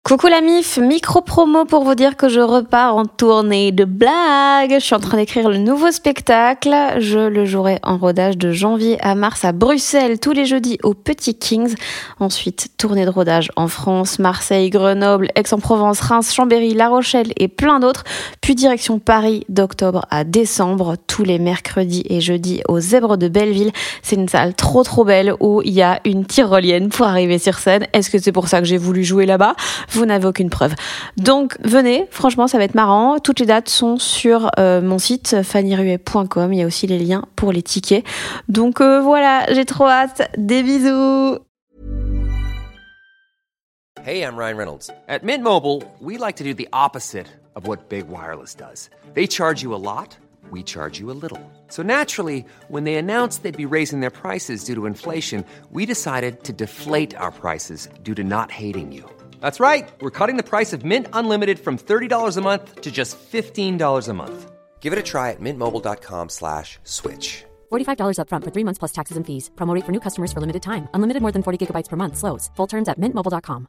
Coucou la MIF, micro-promo pour vous dire que je repars en tournée de blagues. Je suis en train d'écrire le nouveau spectacle. Je le jouerai en rodage de janvier à mars à Bruxelles, tous les jeudis au Petit Kings. Ensuite, tournée de rodage en France, Marseille, Grenoble, Aix-en-Provence, Reims, Chambéry, La Rochelle et plein d'autres. Puis direction Paris d'octobre à décembre, tous les mercredis et jeudis au Zèbre de Belleville. C'est une salle trop belle où il y a une tyrolienne pour arriver sur scène. Est-ce que c'est pour ça que j'ai voulu jouer là-bas ? Vous n'avez aucune preuve. Donc venez, franchement ça va être marrant. Toutes les dates sont sur mon site fannyruet.com. Il y a aussi les liens pour les tickets. Donc voilà, j'ai trop hâte. Des bisous. Hey, I'm Ryan Reynolds. At Mint Mobile, we like to do the opposite of what Big Wireless does. They charge you a lot, we charge you a little. So naturally, when they announced they'd be raising their prices due to inflation, we decided to deflate our prices due to not hating you. That's right. We're cutting the price of Mint Unlimited from $30 a month to just $15 a month. Give it a try at mintmobile.com/switch. $45 up front for 3 months plus taxes and fees. Promo rate for new customers for limited time. Unlimited more than 40 gigabytes per month. Slows full terms at mintmobile.com.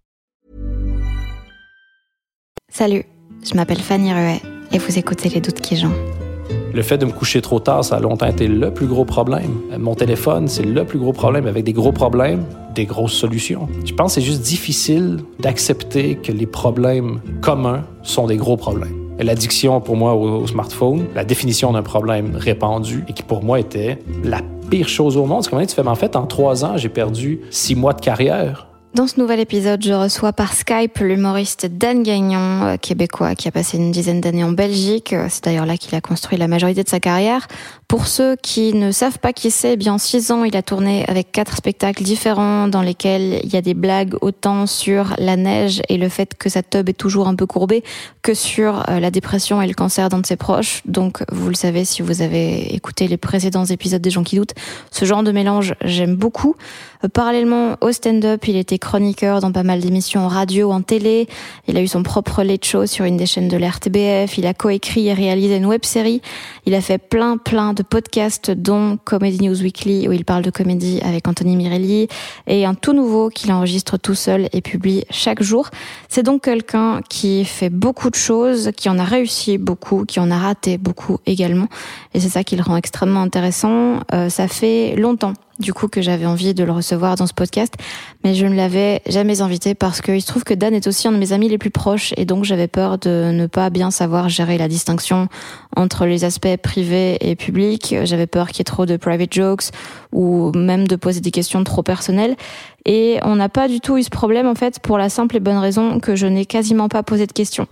Salut, je m'appelle Fanny Ruet et vous écoutez Les Doutes qui jonglent. Le fait de me coucher trop tard, ça a longtemps été le plus gros problème. Mon téléphone, c'est le plus gros problème. Avec des gros problèmes, des grosses solutions. Je pense que c'est juste difficile d'accepter que les problèmes communs sont des gros problèmes. L'addiction, pour moi, au smartphone, la définition d'un problème répandu et qui, pour moi, était la pire chose au monde. C'est comment tu fais? Mais en fait, en 3 ans, j'ai perdu 6 mois de carrière. Dans ce nouvel épisode, je reçois par Skype l'humoriste Dan Gagnon, québécois, qui a passé une dizaine d'années en Belgique. C'est d'ailleurs là qu'il a construit la majorité de sa carrière. Pour ceux qui ne savent pas qui c'est, eh bien en 6 ans, il a tourné avec 4 spectacles différents dans lesquels il y a des blagues autant sur la neige et le fait que sa teub est toujours un peu courbée que sur la dépression et le cancer d'un de ses proches. Donc, vous le savez si vous avez écouté les précédents épisodes des gens qui doutent, ce genre de mélange, j'aime beaucoup. Parallèlement au stand-up, il était chroniqueur dans pas mal d'émissions en radio, en télé. Il a eu son propre late show sur une des chaînes de l'RTBF. Il a coécrit et réalisé une web-série. Il a fait plein de podcasts, dont Comedy News Weekly, où il parle de comédie avec Anthony Mirelli, et un tout nouveau qu'il enregistre tout seul et publie chaque jour. C'est donc quelqu'un qui fait beaucoup de choses, qui en a réussi beaucoup, qui en a raté beaucoup également. Et c'est ça qui le rend extrêmement intéressant. Ça fait longtemps du coup que j'avais envie de le recevoir dans ce podcast, mais je ne l'avais jamais invité parce qu'il se trouve que Dan est aussi un de mes amis les plus proches et donc j'avais peur de ne pas bien savoir gérer la distinction entre les aspects privés et publics. J'avais peur qu'il y ait trop de private jokes ou même de poser des questions trop personnelles. Et on n'a pas du tout eu ce problème en fait pour la simple et bonne raison que je n'ai quasiment pas posé de questions.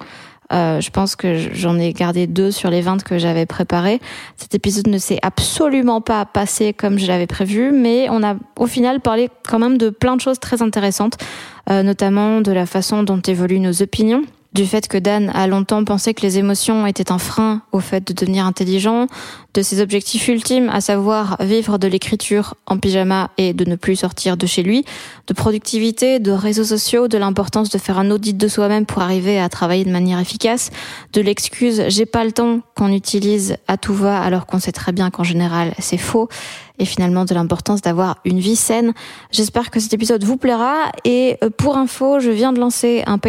Je pense que j'en ai gardé 2 sur les 20 que j'avais préparés. Cet épisode ne s'est absolument pas passé comme je l'avais prévu, mais on a au final parlé quand même de plein de choses très intéressantes, notamment de la façon dont évoluent nos opinions, du fait que Dan a longtemps pensé que les émotions étaient un frein au fait de devenir intelligent, de ses objectifs ultimes, à savoir vivre de l'écriture en pyjama et de ne plus sortir de chez lui, de productivité, de réseaux sociaux, de l'importance de faire un audit de soi-même pour arriver à travailler de manière efficace, de l'excuse « j'ai pas le temps » qu'on utilise à tout va alors qu'on sait très bien qu'en général c'est faux, et finalement de l'importance d'avoir une vie saine. J'espère que cet épisode vous plaira et pour info, je viens de lancer un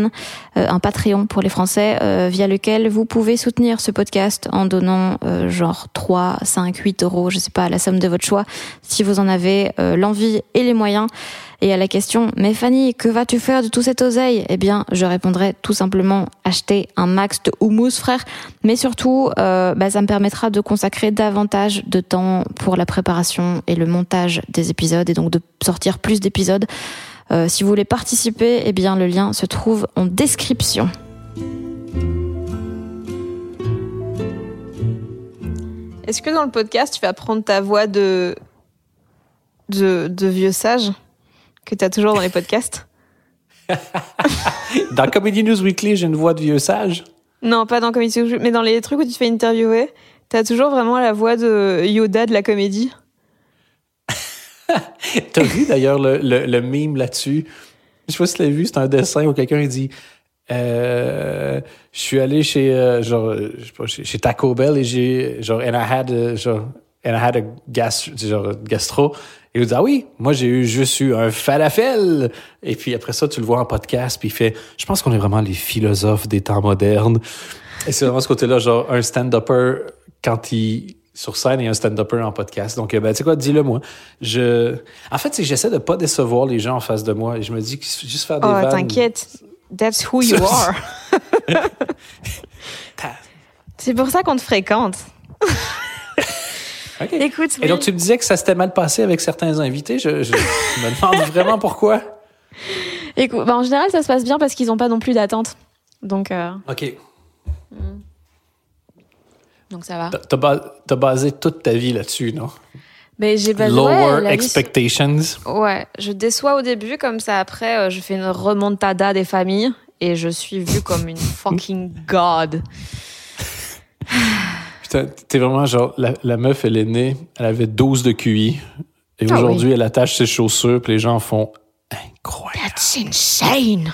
Patreon pour les Français via lequel vous pouvez soutenir ce podcast en donnant genre 3, 5, 8 euros, je sais pas, la somme de votre choix si vous en avez l'envie et les moyens. Et à la question « Mais Fanny, que vas-tu faire de tout cet oseille ?» Eh bien, je répondrai tout simplement « Acheter un max de houmous, frère !» Mais surtout, ça me permettra de consacrer davantage de temps pour la préparation et le montage des épisodes et donc de sortir plus d'épisodes. Si vous voulez participer, eh bien, le lien se trouve en description. Est-ce que dans le podcast, tu vas prendre ta voix de vieux sage que tu as toujours dans les podcasts? Dans Comedy News Weekly, j'ai une voix de vieux sage. Non, pas dans Comedy News Weekly, mais dans les trucs où tu te fais interviewer, tu as toujours vraiment la voix de Yoda de la comédie. T'as vu d'ailleurs le meme là-dessus? Je sais pas si tu l'as vu, c'est un dessin où quelqu'un dit je suis allé chez chez Taco Bell et j'ai and I had a gastro. Il nous dit, ah oui, moi, juste eu un falafel. Et puis après ça, tu le vois en podcast, puis il fait, je pense qu'on est vraiment les philosophes des temps modernes. Et c'est vraiment ce côté-là, genre, un stand-upper, quand il sur scène et un stand-upper en podcast. Donc, tu sais quoi, dis-le moi. En fait, c'est que j'essaie de pas décevoir les gens en face de moi. Et je me dis que juste faire des vannes... Oh, t'inquiète. That's who you are. C'est pour ça qu'on te fréquente. Okay. Écoute, et donc, tu me disais que ça s'était mal passé avec certains invités. Je me demande vraiment pourquoi. Écoute, en général, ça se passe bien parce qu'ils n'ont pas non plus d'attente. Donc, OK. Donc, ça va. T'as basé toute ta vie là-dessus, non? Mais j'ai basé, Lower expectations. Ouais, je déçois au début, comme ça, après, je fais une remontada des familles et je suis vue comme une fucking god. Putain, t'es vraiment genre, la meuf, elle est née, elle avait 12 de QI. Et aujourd'hui, elle attache ses chaussures, puis les gens font incroyable. That's insane!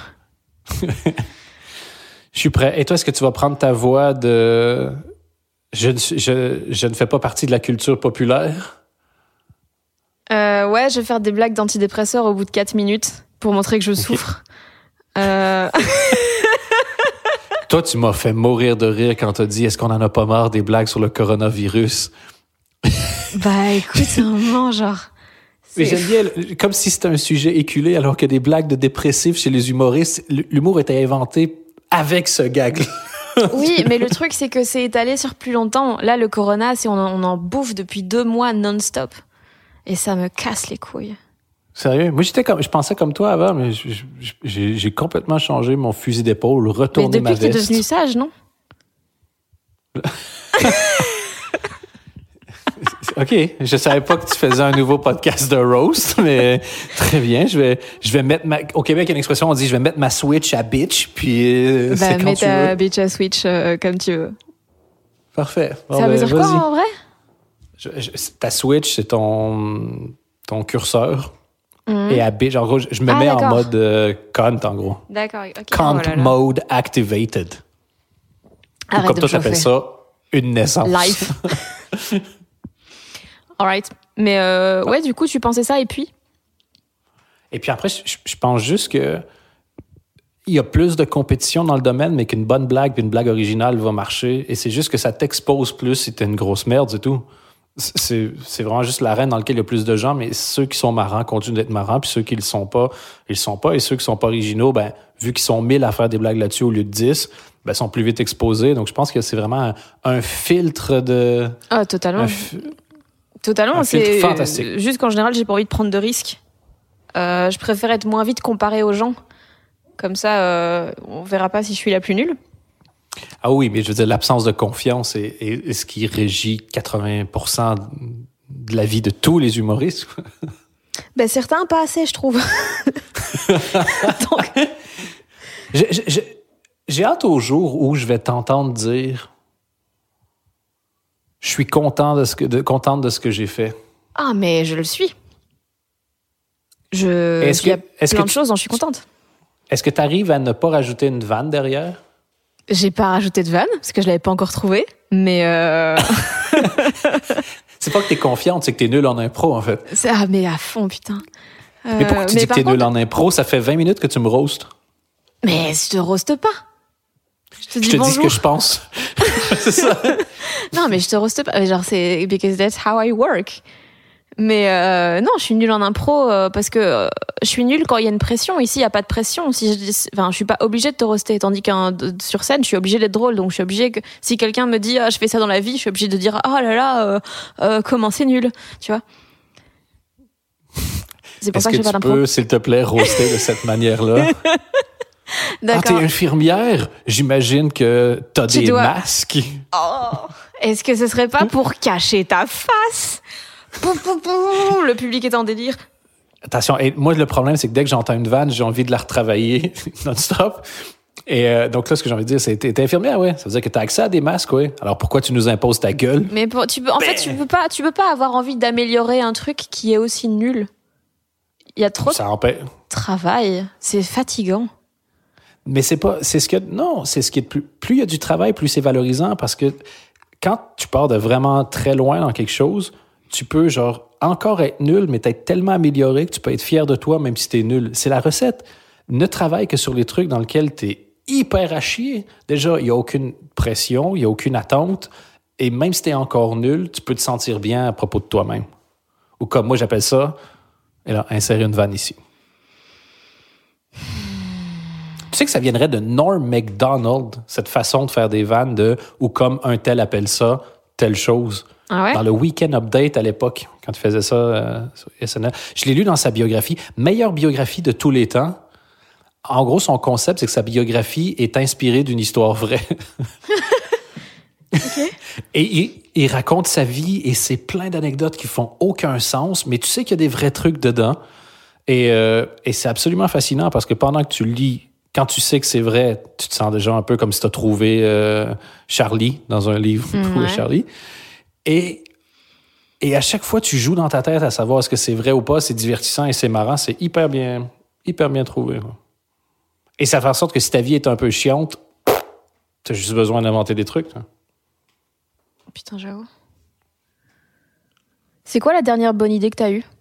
Je suis prêt. Et toi, est-ce que tu vas prendre ta voix de... Je ne fais pas partie de la culture populaire? Ouais, je vais faire des blagues d'antidépresseurs au bout de 4 minutes pour montrer que je souffre. Toi, tu m'as fait mourir de rire quand t'as dit « Est-ce qu'on en a pas marre des blagues sur le coronavirus? » Bah, écoute, c'est un moment, genre... Mais j'aime bien, comme si c'était un sujet éculé, alors que des blagues de dépressifs chez les humoristes, l'humour était inventé avec ce gag. Oui, mais le truc, c'est que c'est étalé sur plus longtemps. Là, le corona, on en bouffe depuis 2 mois non-stop. Et ça me casse les couilles. Sérieux? Moi, je pensais comme toi avant, mais j'ai complètement changé mon fusil d'épaule, retourné ma veste. Mais depuis que t'es devenu sage, non? OK. Je savais pas que tu faisais un nouveau podcast de roast, mais très bien. Je vais mettre au Québec, il y a une expression, on dit, je vais mettre ma Switch à bitch, puis c'est quand mets tu ta veux. bitch à Switch comme tu veux. Parfait. Bon, ça veut dire quoi, en vrai? Ta Switch, c'est ton curseur. Et à bitch, en gros, je me mets en mode cunt, en gros. D'accord. Okay. Cunt mode activated. Arrête comme toi, t'appelles ça une naissance. Life. All right. Mais ouais, du coup, tu pensais ça, et puis? Et puis après, je pense juste que il y a plus de compétition dans le domaine, mais qu'une bonne blague puis une blague originale va marcher. Et c'est juste que ça t'expose plus si t'es une grosse merde, c'est tout. C'est vraiment juste l'arène dans laquelle il y a plus de gens, mais ceux qui sont marrants continuent d'être marrants, puis ceux qui le sont pas, ils le sont pas. Et ceux qui sont pas originaux, ben, vu qu'ils sont 1000 à faire des blagues là-dessus au lieu de 10, ben, sont plus vite exposés. Donc, je pense que c'est vraiment un filtre de... Ah, totalement. Totalement, c'est fantastique. Juste qu'en général, j'ai pas envie de prendre de risques. Je préfère être moins vite comparé aux gens. Comme ça, on verra pas si je suis la plus nulle. Ah oui, mais je veux dire, l'absence de confiance est ce qui régit 80% de la vie de tous les humoristes. Ben, certains, pas assez, je trouve. Donc... J'ai hâte au jour où je vais t'entendre dire « Je suis contente de ce que j'ai fait. » Ah, mais je le suis. Il y a plein de choses dont je suis contente. Est-ce que tu arrives à ne pas rajouter une vanne derrière? J'ai pas rajouté de vanne, parce que je l'avais pas encore trouvée, mais... C'est pas que t'es confiante, c'est que t'es nulle en impro, en fait. Ah, mais à fond, putain. Mais pourquoi tu dis que t'es nulle en impro? Ça fait 20 minutes que tu me roastes. Mais je te roaste pas. Je te dis dis ce que je pense. C'est ça. Non, mais je te roaste pas. Genre, c'est because that's how I work. Mais non, je suis nulle en impro parce que je suis nulle quand il y a une pression. Ici, il n'y a pas de pression. Je suis pas obligée de te roaster. Tandis sur scène, je suis obligée d'être drôle. Donc, je suis obligée que si quelqu'un me dit je fais ça dans la vie, je suis obligée de dire oh là là, comment c'est nul, tu vois. C'est pour ça que je fais pas d'impro. Est-ce que tu peux, s'il te plaît, roaster de cette manière-là? D'accord. Ah, t'es infirmière? J'imagine que t'as des masques. Oh, est-ce que ce serait pas pour cacher ta face? Le public est en délire. Attention, et moi, le problème, c'est que dès que j'entends une vanne, j'ai envie de la retravailler non-stop. Et donc là, ce que j'ai envie de dire, c'est t'es infirmière, ouais. Ça veut dire que t'as accès à des masques, ouais. Alors pourquoi tu nous imposes ta gueule? Mais tu peux pas avoir envie d'améliorer un truc qui est aussi nul. Il y a trop de travail. C'est fatigant. Mais c'est ce qui est plus il y a du travail, plus c'est valorisant parce que quand tu pars de vraiment très loin dans quelque chose, tu peux genre encore être nul, mais être tellement amélioré que tu peux être fier de toi même si t'es nul. C'est la recette. Ne travaille que sur les trucs dans lesquels t'es hyper à chier. Déjà, il n'y a aucune pression, il n'y a aucune attente. Et même si t'es encore nul, tu peux te sentir bien à propos de toi-même. Ou comme moi, j'appelle ça, et là, insérer une vanne ici. Tu sais que ça viendrait de Norm Macdonald, cette façon de faire des vannes de ou comme un tel appelle ça, telle chose. Ah ouais? Dans le Weekend Update à l'époque, quand il faisait ça sur SNL. Je l'ai lu dans sa biographie. Meilleure biographie de tous les temps. En gros, son concept, c'est que sa biographie est inspirée d'une histoire vraie. Okay. Et il raconte sa vie et c'est plein d'anecdotes qui font aucun sens, mais tu sais qu'il y a des vrais trucs dedans. Et c'est absolument fascinant parce que pendant que tu lis, quand tu sais que c'est vrai, tu te sens déjà un peu comme si tu as trouvé Charlie dans un livre pour Charlie. Et à chaque fois, tu joues dans ta tête à savoir est-ce que c'est vrai ou pas, c'est divertissant et c'est marrant, c'est hyper bien trouvé. Et ça fait en sorte que si ta vie est un peu chiante, tu as juste besoin d'inventer des trucs. Hein. Putain, j'avoue. C'est quoi la dernière bonne idée que tu as eue?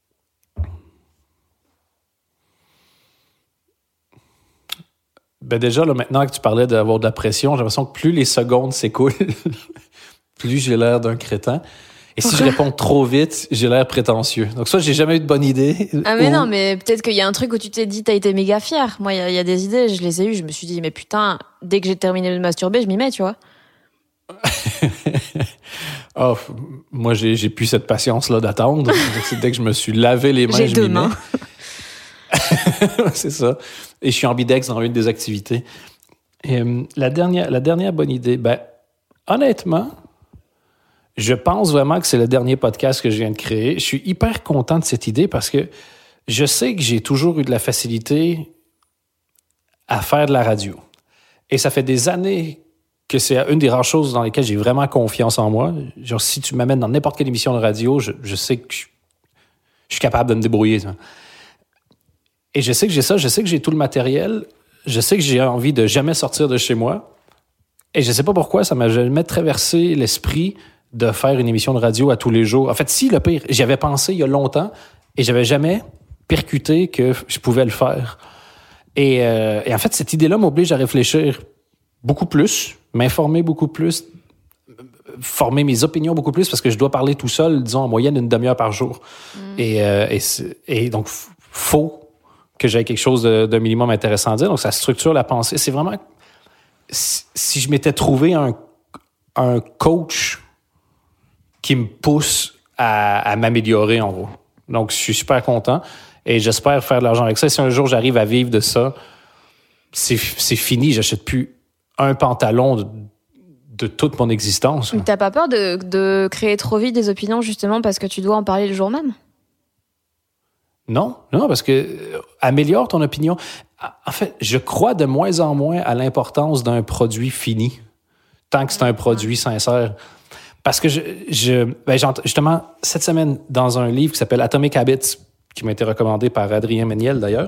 Ben déjà, là, maintenant que tu parlais d'avoir de la pression, j'ai l'impression que plus les secondes s'écoulent, plus j'ai l'air d'un crétin. Et si je réponds trop vite, j'ai l'air prétentieux. Donc ça, j'ai jamais eu de bonne idée. Ah mais non, mais peut-être qu'il y a un truc où tu t'es dit, t'as été méga fier. Moi, il y a des idées, je les ai eues, je me suis dit, mais putain, dès que j'ai terminé de masturber, je m'y mets, tu vois. Oh, moi, j'ai plus cette patience-là d'attendre. C'est dès que je me suis lavé les mains, j'ai deux mains. C'est ça. Et je suis ambidex dans une des activités. Et, la dernière bonne idée, ben, honnêtement, je pense vraiment que c'est le dernier podcast que je viens de créer. Je suis hyper content de cette idée parce que je sais que j'ai toujours eu de la facilité à faire de la radio. Et ça fait des années que c'est une des rares choses dans lesquelles j'ai vraiment confiance en moi. Genre, si tu m'amènes dans n'importe quelle émission de radio, je sais que je suis capable de me débrouiller. Ça. Et je sais que j'ai ça, je sais que j'ai tout le matériel, je sais que j'ai envie de jamais sortir de chez moi. Et je sais pas pourquoi, ça m'a jamais traversé l'esprit de faire une émission de radio à tous les jours. En fait, si, le pire, j'y avais pensé il y a longtemps et j'avais jamais percuté que je pouvais le faire. Et en fait, cette idée-là m'oblige à réfléchir beaucoup plus, m'informer beaucoup plus, former mes opinions beaucoup plus parce que je dois parler tout seul, disons, en moyenne une demi-heure par jour. Et donc, faut que j'aie quelque chose de minimum intéressant à dire. Donc, ça structure la pensée. C'est vraiment... Si je m'étais trouvé un coach qui me pousse à m'améliorer, en gros. Donc, je suis super content et j'espère faire de l'argent avec ça. Si un jour, j'arrive à vivre de ça, c'est fini. J'achète plus un pantalon de toute mon existence. Mais t'as pas peur de créer trop vite des opinions, justement, parce que tu dois en parler le jour même? Non, parce que améliore ton opinion. En fait, je crois de moins en moins à l'importance d'un produit fini, tant que c'est un produit sincère. Parce que justement, cette semaine, dans un livre qui s'appelle Atomic Habits, qui m'a été recommandé par Adrien Méniel d'ailleurs,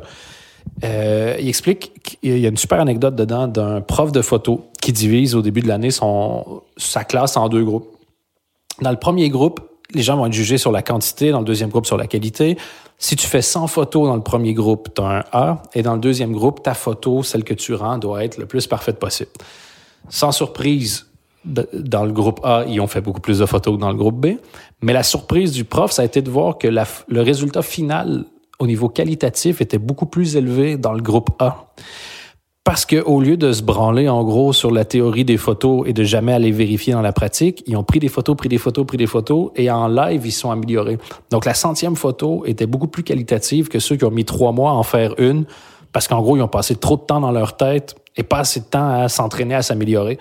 il explique qu'il y a une super anecdote dedans d'un prof de photo qui divise au début de l'année sa classe en deux groupes. Dans le premier groupe, les gens vont être jugés sur la quantité, dans le deuxième groupe, sur la qualité. Si tu fais 100 photos dans le premier groupe, tu as un A, et dans le deuxième groupe, ta photo, celle que tu rends, doit être le plus parfaite possible. Sans surprise, dans le groupe A, ils ont fait beaucoup plus de photos que dans le groupe B, mais la surprise du prof, ça a été de voir que le résultat final, au niveau qualitatif, était beaucoup plus élevé dans le groupe A. Parce qu'au lieu de se branler, en gros, sur la théorie des photos et de jamais aller vérifier dans la pratique, ils ont pris des photos, et en live, ils se sont améliorés. Donc, la 100e photo était beaucoup plus qualitative que ceux qui ont mis 3 mois à en faire une, parce qu'en gros, ils ont passé trop de temps dans leur tête et pas assez de temps à s'entraîner, à s'améliorer.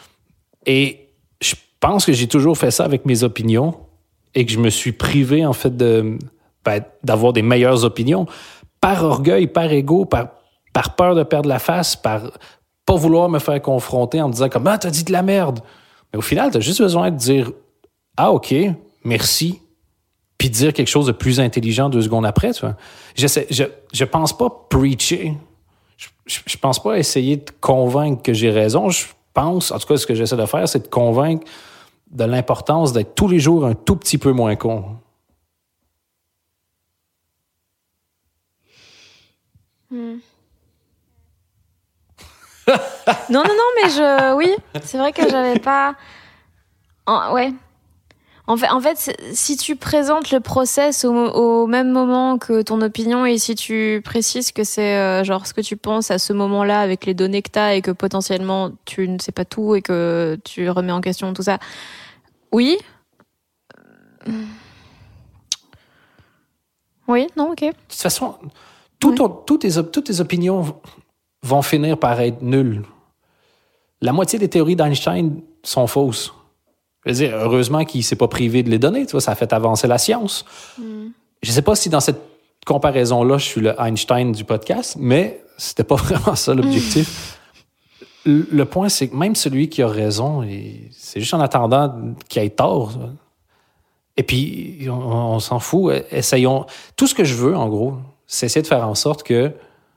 Et je pense que j'ai toujours fait ça avec mes opinions et que je me suis privé, en fait, d'avoir des meilleures opinions par orgueil, par ego, par peur de perdre la face, par pas vouloir me faire confronter en me disant comme « Ah, t'as dit de la merde! » Mais au final, t'as juste besoin de dire « Ah, OK, merci », puis de dire quelque chose de plus intelligent 2 secondes après, tu vois. Je pense pas preacher. Je pense pas essayer de convaincre que j'ai raison. Je pense, en tout cas, ce que j'essaie de faire, c'est de convaincre de l'importance d'être tous les jours un tout petit peu moins con. Non, mais oui, c'est vrai que j'avais pas. Ouais. En fait, si tu présentes le process au même moment que ton opinion et si tu précises que c'est genre ce que tu penses à ce moment-là avec les données que t'as et que potentiellement tu ne sais pas tout et que tu remets en question tout ça, oui. Oui, non, ok. De toute façon, toutes tes opinions vont finir par être nulles. La moitié des théories d'Einstein sont fausses. Je veux dire, heureusement qu'il ne s'est pas privé de les donner. Tu vois, ça a fait avancer la science. Je ne sais pas si dans cette comparaison-là, je suis le Einstein du podcast, mais c'était pas vraiment ça l'objectif. Le point, c'est que même celui qui a raison, c'est juste en attendant qu'il ait tort. Et puis, on s'en fout. Essayons. Tout ce que je veux, en gros, c'est essayer de faire en sorte que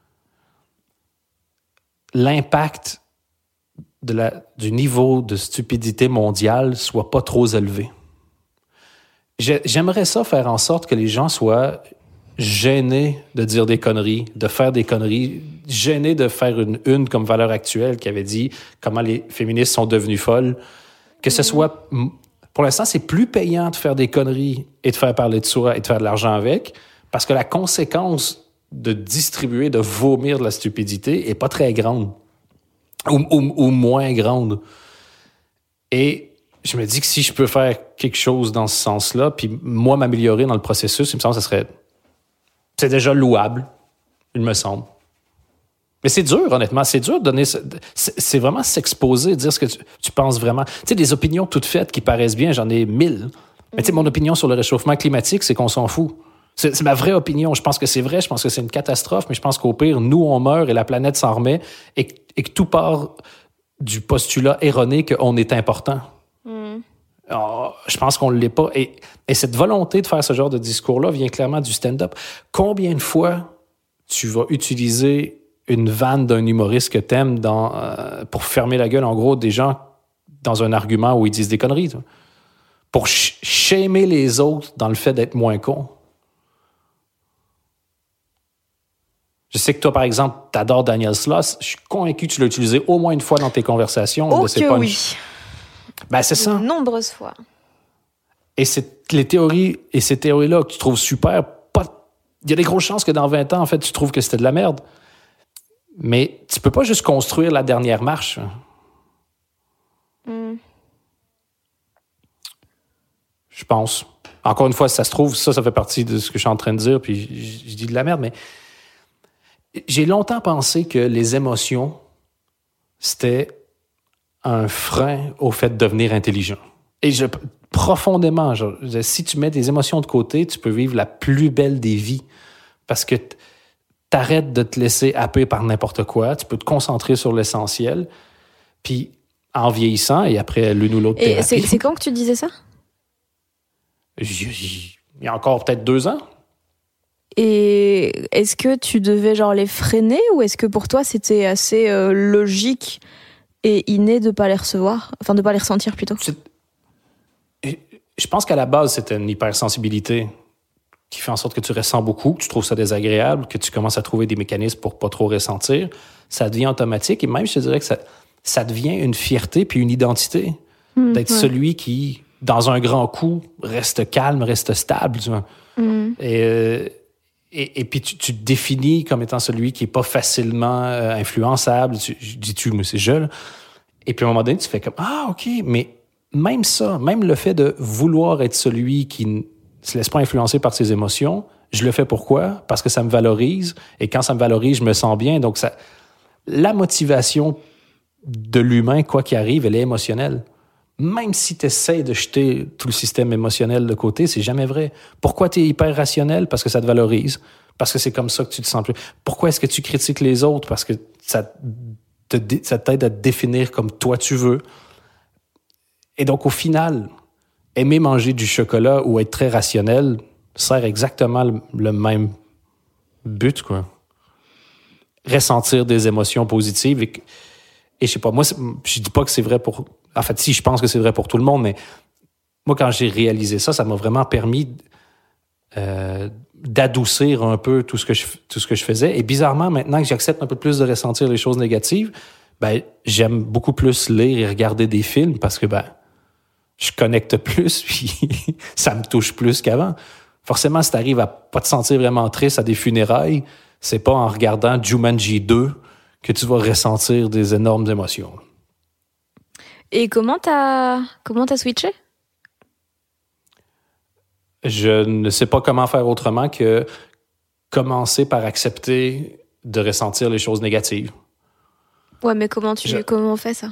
l'impact du niveau de stupidité mondiale soit pas trop élevé. J'aimerais ça faire en sorte que les gens soient gênés de dire des conneries, de faire des conneries, gênés de faire une comme Valeurs Actuelles qui avait dit comment les féministes sont devenues folles. Que ce soit... Pour l'instant, c'est plus payant de faire des conneries et de faire parler de soi et de faire de l'argent avec, parce que la conséquence de distribuer, de vomir de la stupidité est pas très grande. Ou moins grande. Et je me dis que si je peux faire quelque chose dans ce sens-là, puis moi m'améliorer dans le processus, il me semble que ça serait... C'est déjà louable, il me semble. Mais c'est dur, honnêtement. C'est dur de donner... C'est vraiment s'exposer, dire ce que tu penses vraiment. Tu sais, des opinions toutes faites qui paraissent bien, j'en ai 1000. Mais tu sais, mon opinion sur le réchauffement climatique, c'est qu'on s'en fout. C'est ma vraie opinion. Je pense que c'est vrai, je pense que c'est une catastrophe, mais je pense qu'au pire, nous, on meurt et la planète s'en remet et que tout part du postulat erroné qu'on est important. Alors, je pense qu'on ne l'est pas. Et cette volonté de faire ce genre de discours-là vient clairement du stand-up. Combien de fois tu vas utiliser une vanne d'un humoriste que t'aimes pour fermer la gueule, en gros, des gens dans un argument où ils disent des conneries, pour shamer les autres dans le fait d'être moins cons? Je sais que toi, par exemple, t'adores Daniel Sloss. Je suis convaincu que tu l'as utilisé au moins une fois dans tes conversations. Oh que oui. Ben, c'est ça. De nombreuses fois. Et les théories et ces théories-là que tu trouves super, il y a des grosses chances que dans 20 ans, en fait, tu trouves que c'était de la merde. Mais tu peux pas juste construire la dernière marche. Je pense. Encore une fois, si ça se trouve, ça fait partie de ce que je suis en train de dire, puis je dis de la merde, mais j'ai longtemps pensé que les émotions, c'était un frein au fait de devenir intelligent. Et profondément, si tu mets des émotions de côté, tu peux vivre la plus belle des vies. Parce que t'arrêtes de te laisser happer par n'importe quoi, tu peux te concentrer sur l'essentiel. Puis, en vieillissant, et après l'une ou l'autre thérapie... Et c'est quand que tu disais ça? Il y a encore peut-être 2 ans. Et est-ce que tu devais genre les freiner ou est-ce que pour toi c'était assez logique et inné de pas les recevoir, enfin de pas les ressentir plutôt? Je pense qu'à la base c'était une hypersensibilité qui fait en sorte que tu ressens beaucoup, que tu trouves ça désagréable, que tu commences à trouver des mécanismes pour pas trop ressentir. Ça devient automatique et même je te dirais que ça devient une fierté puis une identité d'être celui qui, dans un grand coup, reste calme, reste stable. Tu vois. Et puis tu te définis comme étant celui qui est pas facilement influençable. Je dis tu, mais c'est je. Là. Et puis à un moment donné, tu fais comme ah ok, mais même ça, même le fait de vouloir être celui qui ne se laisse pas influencer par ses émotions, je le fais pourquoi? Parce que ça me valorise. Et quand ça me valorise, je me sens bien. Donc la motivation de l'humain, quoi qu'il arrive, elle est émotionnelle. Même si tu essaies de jeter tout le système émotionnel de côté, c'est jamais vrai. Pourquoi tu es hyper rationnel? Parce que ça te valorise. Parce que c'est comme ça que tu te sens plus. Pourquoi est-ce que tu critiques les autres? Parce que ça t'aide à te définir comme toi tu veux. Et donc, au final, aimer manger du chocolat ou être très rationnel sert exactement le même but, quoi. Ressentir des émotions positives. Et je sais pas, moi, je dis pas que c'est vrai pour... En fait, si, je pense que c'est vrai pour tout le monde, mais moi, quand j'ai réalisé ça, ça m'a vraiment permis d'adoucir un peu tout ce que je faisais. Et bizarrement, maintenant que j'accepte un peu plus de ressentir les choses négatives, ben, j'aime beaucoup plus lire et regarder des films parce que, ben, je connecte plus, puis ça me touche plus qu'avant. Forcément, si t'arrives à pas te sentir vraiment triste à des funérailles, c'est pas en regardant Jumanji 2 que tu vas ressentir des énormes émotions. Et comment t'as switché? Je ne sais pas comment faire autrement que commencer par accepter de ressentir les choses négatives. Ouais, mais comment on fait ça?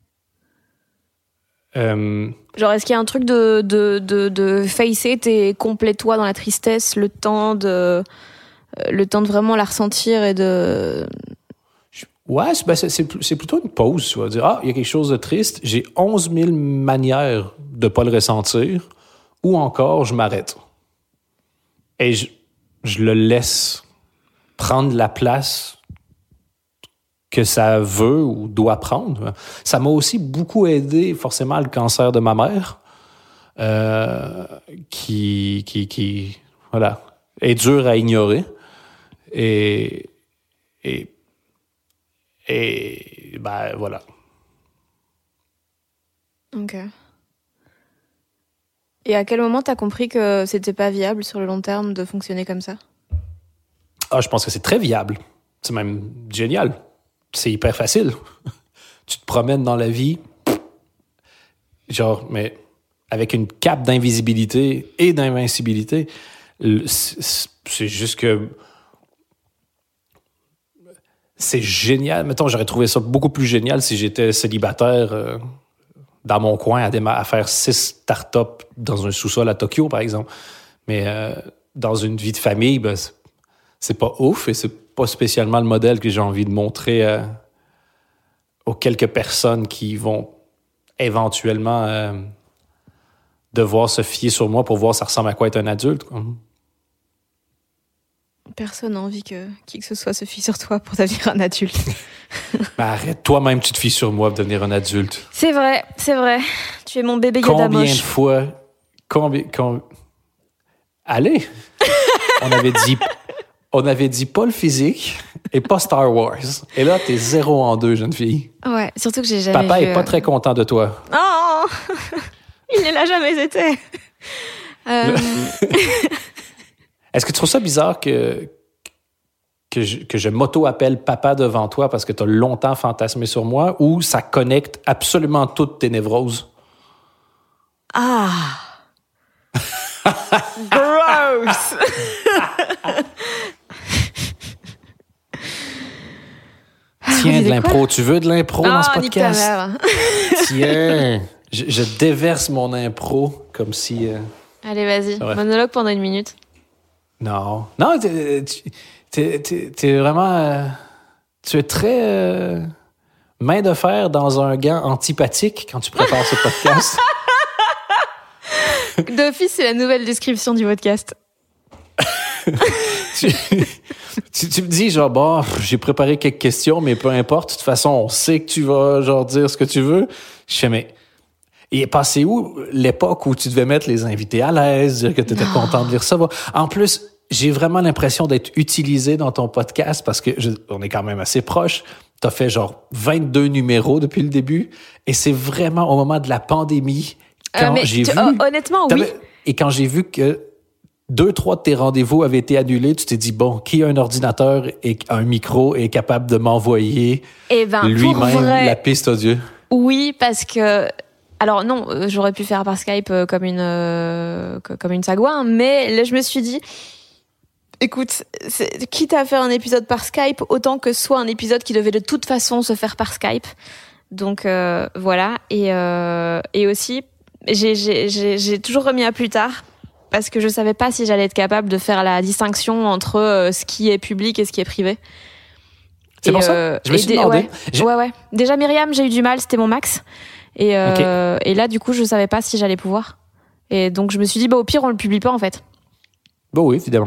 Genre, est-ce qu'il y a un truc de face it et complète-toi dans la tristesse le temps de vraiment la ressentir et de... Ouais, c'est plutôt une pause. Tu vas dire, il y a quelque chose de triste, j'ai 11 000 manières de pas le ressentir, ou encore, je m'arrête. Et je le laisse prendre la place que ça veut ou doit prendre. Ça m'a aussi beaucoup aidé, forcément, le cancer de ma mère, qui voilà, est dur à ignorer. Et ben, voilà. OK. Et à quel moment t'as compris que c'était pas viable sur le long terme de fonctionner comme ça? Je pense que c'est très viable. C'est même génial. C'est hyper facile. Tu te promènes dans la vie, genre, mais avec une cape d'invisibilité et d'invincibilité. C'est juste que c'est génial. Mettons, j'aurais trouvé ça beaucoup plus génial si j'étais célibataire dans mon coin à faire 6 startups dans un sous-sol à Tokyo, par exemple. Mais dans une vie de famille, ben, c'est pas ouf et c'est pas spécialement le modèle que j'ai envie de montrer aux quelques personnes qui vont éventuellement devoir se fier sur moi pour voir ça ressemble à quoi être un adulte, quoi. Personne n'a envie que qui que ce soit se fie sur toi pour devenir un adulte. Ben arrête, toi-même tu te fies sur moi pour devenir un adulte. C'est vrai. Tu es mon bébé Yoda moche. Combien de fois... Allez! On avait dit pas le physique et pas Star Wars. Et là, t'es 0 en 2, jeune fille. Ouais, surtout que j'ai jamais Papa vu... est pas très content de toi. Oh! Il ne l'a jamais été. Est-ce que tu trouves ça bizarre que je m'auto-appelle papa devant toi parce que t'as longtemps fantasmé sur moi ou ça connecte absolument toutes tes névroses? Ah! Gross! Tiens, de l'impro. Tu veux de l'impro dans ce podcast? Tiens, je déverse mon impro comme si... Allez, vas-y. Monologue pendant 1 minute. Non, t'es vraiment... tu es très main de fer dans un gant antipathique quand tu prépares ce podcast. D'office, c'est la nouvelle description du podcast. tu me dis, genre, bon, j'ai préparé quelques questions, mais peu importe. De toute façon, on sait que tu vas, genre, dire ce que tu veux. Je fais, mais... Il est passé où l'époque où tu devais mettre les invités à l'aise, dire que tu étais content de les recevoir? En plus, j'ai vraiment l'impression d'être utilisé dans ton podcast parce que on est quand même assez proches. Tu as fait genre 22 numéros depuis le début et c'est vraiment au moment de la pandémie quand j'ai vu... honnêtement, oui. Et quand j'ai vu que 2-3 de tes rendez-vous avaient été annulés, tu t'es dit, bon, qui a un ordinateur et un micro et est capable de m'envoyer lui-même la piste audio? Oui, parce que... Alors non, j'aurais pu faire par Skype comme une sagouin, mais là je me suis dit, écoute, quitte à faire un épisode par Skype, autant que ce soit un épisode qui devait de toute façon se faire par Skype. Donc voilà, et aussi j'ai toujours remis à plus tard parce que je savais pas si j'allais être capable de faire la distinction entre ce qui est public et ce qui est privé. C'est pour ça. Je me suis demandé. Ouais. Déjà Myriam, j'ai eu du mal, c'était mon max. Et là, du coup, je savais pas si j'allais pouvoir. Et donc, je me suis dit, au pire, on le publie pas, en fait. Bon, oui, évidemment.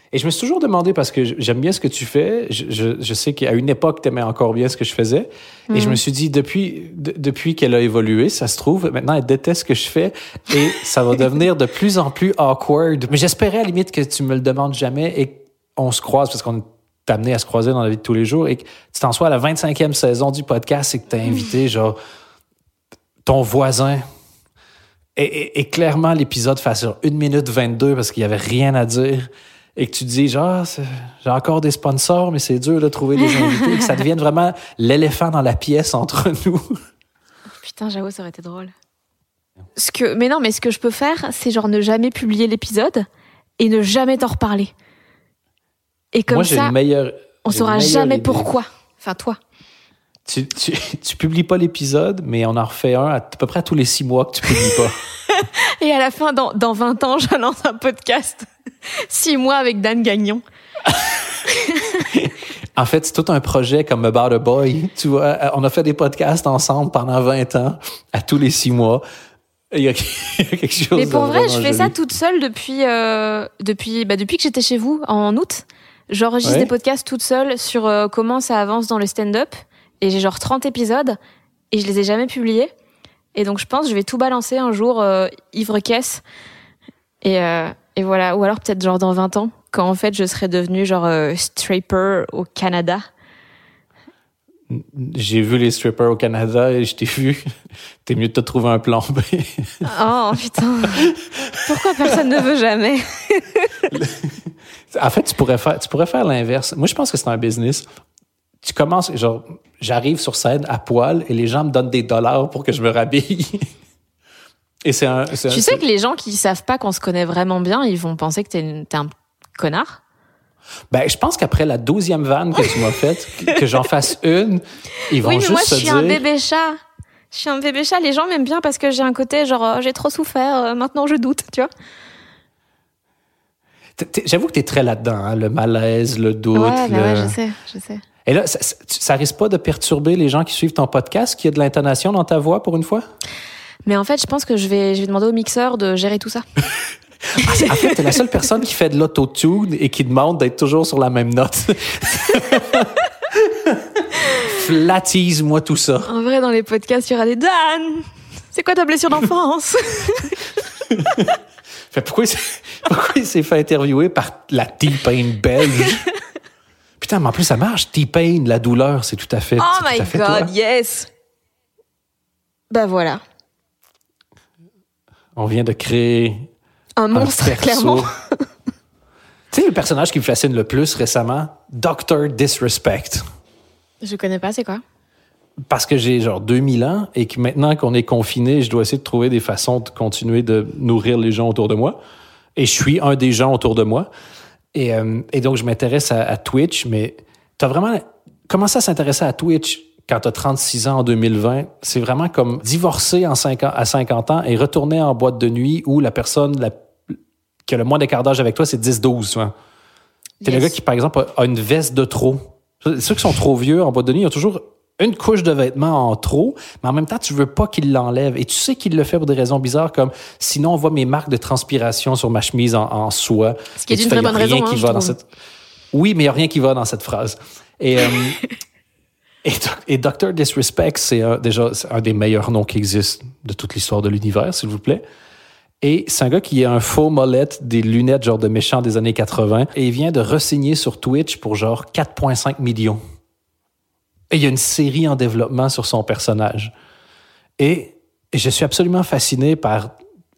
Et je me suis toujours demandé, parce que j'aime bien ce que tu fais, je sais qu'à une époque, tu aimais encore bien ce que je faisais, et je me suis dit, depuis qu'elle a évolué, ça se trouve, maintenant, elle déteste ce que je fais, et ça va devenir de plus en plus awkward. Mais j'espérais à la limite que tu me le demandes jamais et qu'on se croise, parce qu'on est amené à se croiser dans la vie de tous les jours, et que tu t'en sois à la 25e saison du podcast et que tu as invité, genre, ton voisin. Et clairement, l'épisode fait sur 1 minute 22 parce qu'il n'y avait rien à dire. Et que tu te dis, genre, j'ai encore des sponsors, mais c'est dur de trouver des invités. Et que ça devienne vraiment l'éléphant dans la pièce entre nous. Putain, j'avoue, ça aurait été drôle. Ce que je peux faire, c'est genre ne jamais publier l'épisode et ne jamais t'en reparler. Et comme ça, on saura jamais idée. Pourquoi. Enfin, toi. Tu publies pas l'épisode, mais on en refait un à peu près tous les 6 mois que tu publies pas. Et à la fin, dans 20 ans, je lance un podcast. 6 mois avec Dan Gagnon. En fait, c'est tout un projet comme About a Boy. Tu vois, on a fait des podcasts ensemble pendant 20 ans, à tous les 6 mois. Il y a quelque chose. Mais pour vrai, je fais ça toute seule depuis que j'étais chez vous en août. J'enregistre des podcasts toute seule sur comment ça avance dans le stand-up. Et j'ai genre 30 épisodes et je les ai jamais publiés. Et donc, je pense que je vais tout balancer un jour, ivre-caisse. Et voilà. Ou alors, peut-être genre dans 20 ans, quand en fait, je serai devenue genre stripper au Canada. J'ai vu les strippers au Canada et je t'ai vu. T'es mieux de te trouver un plan B. Oh, putain. Pourquoi personne ne veut jamais? En fait, tu pourrais faire l'inverse. Moi, je pense que c'est un business. Tu commences, genre, j'arrive sur scène à poil et les gens me donnent des dollars pour que je me rhabille. Et tu sais que les gens qui savent pas qu'on se connaît vraiment bien, ils vont penser que t'es un connard? Ben, je pense qu'après la 12e vanne que tu m'as faite, que j'en fasse une, ils vont juste se dire... Oui, mais moi, je suis un bébé chat. Les gens m'aiment bien parce que j'ai un côté, genre, j'ai trop souffert, maintenant je doute, tu vois. J'avoue que t'es très là-dedans, hein, le malaise, le doute. Ouais, je sais. Et là, ça risque pas de perturber les gens qui suivent ton podcast, qu'il y a de l'intonation dans ta voix pour une fois? Mais en fait, je pense que je vais demander au mixeur de gérer tout ça. En fait, t'es la seule personne qui fait de l'autotune et qui demande d'être toujours sur la même note. Flattise-moi tout ça. En vrai, dans les podcasts, il y aura des Dan. C'est quoi ta blessure d'enfance? Pourquoi il s'est fait interviewer par la T-Pain belge? Putain, mais en plus, ça marche. T-Pain, la douleur, c'est tout à fait. Oh my God, toi. Yes! Ben voilà. On vient de créer un monstre, clairement. Tu sais, le personnage qui me fascine le plus récemment, Dr. Disrespect. Je connais pas, c'est quoi? Parce que j'ai genre 2000 ans et que maintenant qu'on est confiné, je dois essayer de trouver des façons de continuer de nourrir les gens autour de moi. Et je suis un des gens autour de moi. Et donc, je m'intéresse à Twitch, mais tu as vraiment commencé à s'intéresser à Twitch quand tu as 36 ans en 2020. C'est vraiment comme divorcer à 50 ans et retourner en boîte de nuit où la personne qui a le moins d'écart d'âge avec toi, c'est 10-12. T'es le gars qui, par exemple, a une veste de trop. Ceux qui sont trop vieux en boîte de nuit, ils ont toujours une couche de vêtements en trop, mais en même temps, tu veux pas qu'il l'enlève. Et tu sais qu'il le fait pour des raisons bizarres, comme sinon on voit mes marques de transpiration sur ma chemise en soie. Ce qui est une très bonne raison, hein, je trouve. Oui, mais il n'y a rien qui va dans cette phrase. Et Dr. Disrespect, c'est déjà un des meilleurs noms qui existent de toute l'histoire de l'univers, s'il vous plaît. Et c'est un gars qui a un faux molette, des lunettes genre de méchant des années 80, et il vient de re-signer sur Twitch pour genre 4,5 millions. Et il y a une série en développement sur son personnage. Et je suis absolument fasciné par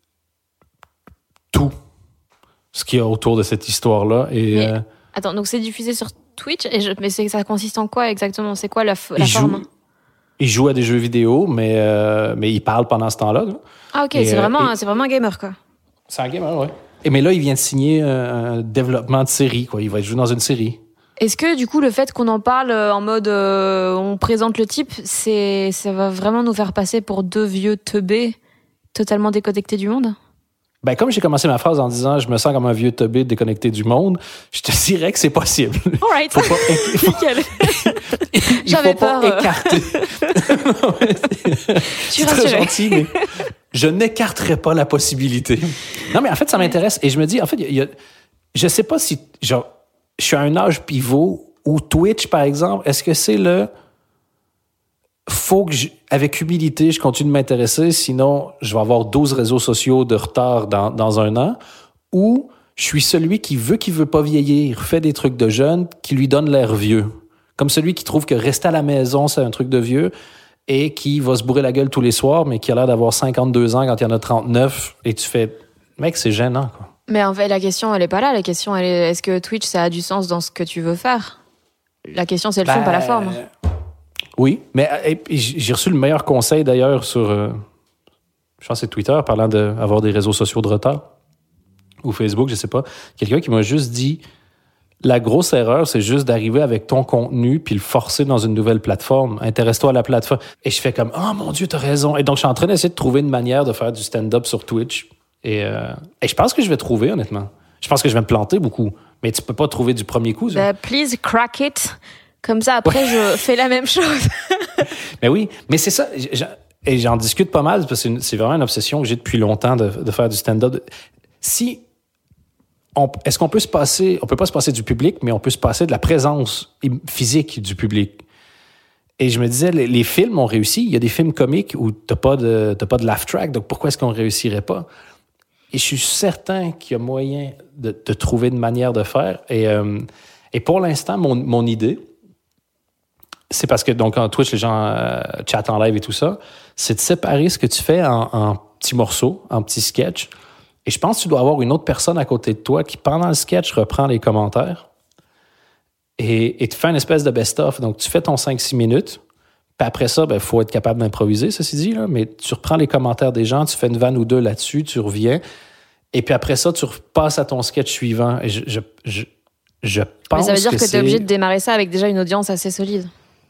tout ce qu'il y a autour de cette histoire-là. Attends, donc c'est diffusé sur Twitch, mais ça consiste en quoi exactement? C'est quoi la forme? Il joue à des jeux vidéo, mais il parle pendant ce temps-là. Ah ok, c'est vraiment un gamer, quoi. C'est un gamer, ouais. Mais là, il vient de signer un développement de série, quoi. Il va jouer dans une série. Est-ce que, du coup, le fait qu'on en parle en mode on présente le type, ça va vraiment nous faire passer pour deux vieux teubés totalement déconnectés du monde? Ben, comme j'ai commencé ma phrase en disant « je me sens comme un vieux teubé déconnecté du monde », je te dirais que c'est possible. All right. Nickel. J'avais peur. Écarter. Je suis très gentil, mais je n'écarterai pas la possibilité. Non, mais en fait, ça m'intéresse. Et je me dis, en fait, il je sais pas si, genre, je suis à un âge pivot où Twitch, par exemple, est-ce que c'est faut que, avec humilité, je continue de m'intéresser, sinon je vais avoir 12 réseaux sociaux de retard dans un an, ou je suis celui qui veut pas vieillir, fait des trucs de jeune qui lui donnent l'air vieux. Comme celui qui trouve que rester à la maison, c'est un truc de vieux, et qui va se bourrer la gueule tous les soirs, mais qui a l'air d'avoir 52 ans quand il y en a 39, et tu fais, mec, c'est gênant, quoi. Mais en fait, la question, elle est pas là. La question, elle est, est-ce que Twitch, ça a du sens dans ce que tu veux faire? La question, c'est le fond, pas la forme. Oui, mais j'ai reçu le meilleur conseil, d'ailleurs, sur, je pense que c'est Twitter, parlant d'avoir des réseaux sociaux de retard, ou Facebook, je sais pas. Quelqu'un qui m'a juste dit, la grosse erreur, c'est juste d'arriver avec ton contenu puis le forcer dans une nouvelle plateforme. Intéresse-toi à la plateforme. Et je fais comme, oh mon Dieu, t'as raison. Et donc, je suis en train d'essayer de trouver une manière de faire du stand-up sur Twitch. Et je pense que je vais trouver, honnêtement. Je pense que je vais me planter beaucoup. Mais tu peux pas trouver du premier coup. Please crack it. Comme ça, après, je fais la même chose. Mais oui, mais c'est ça. Et j'en discute pas mal parce que c'est vraiment une obsession que j'ai depuis longtemps de faire du stand-up. Est-ce qu'on peut se passer... On peut pas se passer du public, mais on peut se passer de la présence physique du public. Et je me disais, les films ont réussi. Il y a des films comiques où t'as pas de laugh track, donc pourquoi est-ce qu'on réussirait pas? Et je suis certain qu'il y a moyen de trouver une manière de faire. Et pour l'instant, mon idée, c'est parce que donc en Twitch, les gens chattent en live et tout ça, c'est de séparer ce que tu fais en petits morceaux, en petits sketchs. Et je pense que tu dois avoir une autre personne à côté de toi qui, pendant le sketch, reprend les commentaires et te fait une espèce de best-of. Donc, tu fais ton 5-6 minutes. Puis après ça, il faut être capable d'improviser, ceci dit, là, mais tu reprends les commentaires des gens, tu fais une vanne ou deux là-dessus, tu reviens. Et puis après ça, tu repasses à ton sketch suivant. Et je pense mais ça veut dire que tu es obligé de démarrer démarrer ça avec déjà une audience assez solide.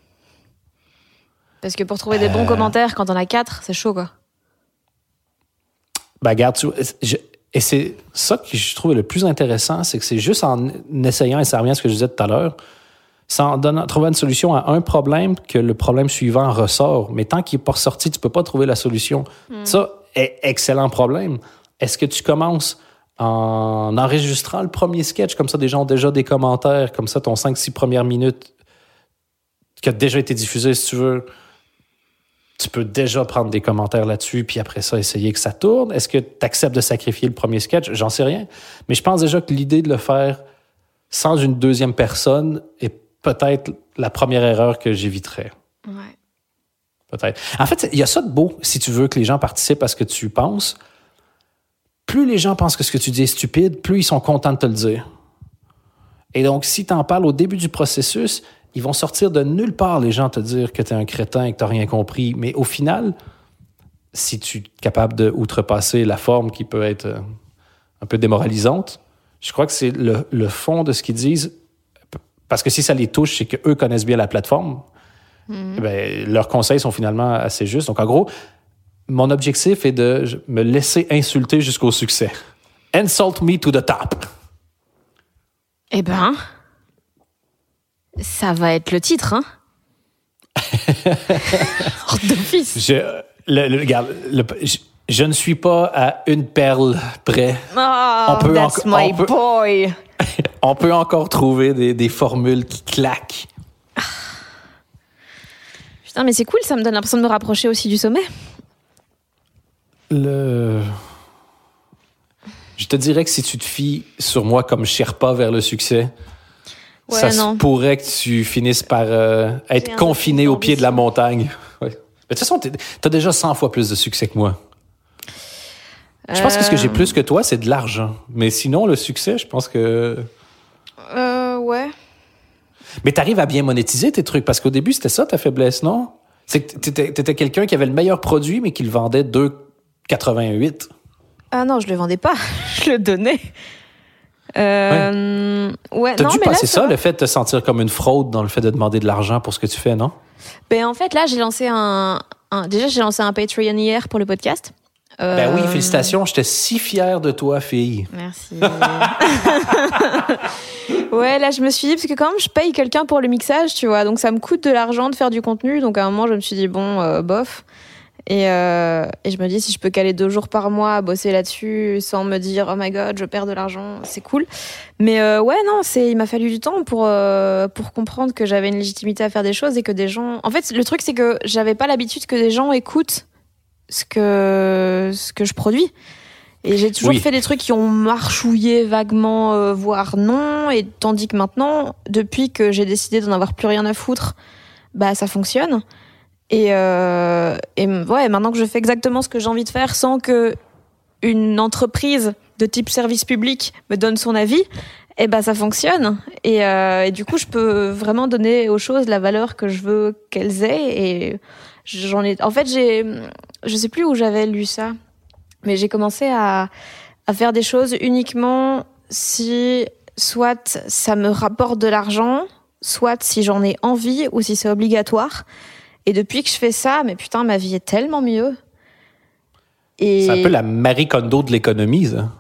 Parce que pour trouver des bons commentaires, quand on a 4, c'est chaud, quoi. Regarde, et c'est ça que je trouve le plus intéressant, c'est que c'est juste en essayant, et ça revient à ce que je disais tout à l'heure, c'est en trouvant une solution à un problème que le problème suivant ressort. Mais tant qu'il n'est pas ressorti, tu ne peux pas trouver la solution. Ça, excellent problème. Est-ce que tu commences en enregistrant le premier sketch, comme ça, des gens ont déjà des commentaires, comme ça, ton 5-6 premières minutes qui a déjà été diffusé, si tu veux, tu peux déjà prendre des commentaires là-dessus, puis après ça, essayer que ça tourne. Est-ce que tu acceptes de sacrifier le premier sketch? J'en sais rien. Mais je pense déjà que l'idée de le faire sans une deuxième personne est peut-être la première erreur que j'éviterais. Ouais. Peut-être. En fait, il y a ça de beau, si tu veux que les gens participent à ce que tu penses. Plus les gens pensent que ce que tu dis est stupide, plus ils sont contents de te le dire. Et donc, si tu en parles au début du processus, ils vont sortir de nulle part, les gens, te dire que tu es un crétin et que tu n'as rien compris. Mais au final, si tu es capable d'outrepasser la forme qui peut être un peu démoralisante, je crois que c'est le fond de ce qu'ils disent. Parce que si ça les touche, c'est qu'eux connaissent bien la plateforme. Leurs conseils sont finalement assez justes. Donc, en gros, mon objectif est de me laisser insulter jusqu'au succès. Insult me to the top. Eh ben, ça va être le titre, hein? Hors d'office. Regarde, je ne suis pas à une perle près. Oh, that's my boy. On peut encore trouver des formules qui claquent. Putain, mais c'est cool, ça me donne l'impression de me rapprocher aussi du sommet. Je te dirais que si tu te fies sur moi comme Sherpa vers le succès, se pourrait que tu finisses par être confiné au pied de la montagne. Ouais. Mais de toute façon, t'as déjà 100 fois plus de succès que moi. Je pense que ce que j'ai plus que toi, c'est de l'argent. Mais sinon, le succès, je pense que... Ouais. Mais t'arrives à bien monétiser tes trucs, parce qu'au début, c'était ça ta faiblesse, non? C'est que t'étais quelqu'un qui avait le meilleur produit, mais qui le vendait 2,88. Ah non, je le vendais pas. Je le donnais. Ouais. T'as non, dû mais passer là, ça, le fait de te sentir comme une fraude dans le fait de demander de l'argent pour ce que tu fais, non? Ben, en fait, là, j'ai lancé Déjà, j'ai lancé un Patreon hier pour le podcast. Ben oui, félicitations. J'étais si fière de toi, fille. Merci. Ouais, là, je me suis dit, parce que quand même, je paye quelqu'un pour le mixage, tu vois, donc ça me coûte de l'argent de faire du contenu, donc à un moment, je me suis dit, bon, bof. Et je me dis, si je peux caler 2 jours par mois à bosser là-dessus sans me dire oh my god, je perds de l'argent, c'est cool. Mais ouais, non, il m'a fallu du temps pour comprendre que j'avais une légitimité à faire des choses et que des gens. En fait, le truc, c'est que j'avais pas l'habitude que des gens écoutent ce que je produis. Et j'ai toujours fait des trucs qui ont marchouillé vaguement, voire non. Et tandis que maintenant, depuis que j'ai décidé d'en avoir plus rien à foutre, bah ça fonctionne. Et ouais, maintenant que je fais exactement ce que j'ai envie de faire sans que une entreprise de type service public me donne son avis, et ben ça fonctionne. Et du coup, je peux vraiment donner aux choses la valeur que je veux qu'elles aient. Et en fait, je sais plus où j'avais lu ça, mais j'ai commencé à faire des choses uniquement si soit ça me rapporte de l'argent, soit si j'en ai envie ou si c'est obligatoire. Et depuis que je fais ça, mais putain, ma vie est tellement mieux. Et c'est un peu la Marie Kondo de l'économie, ça.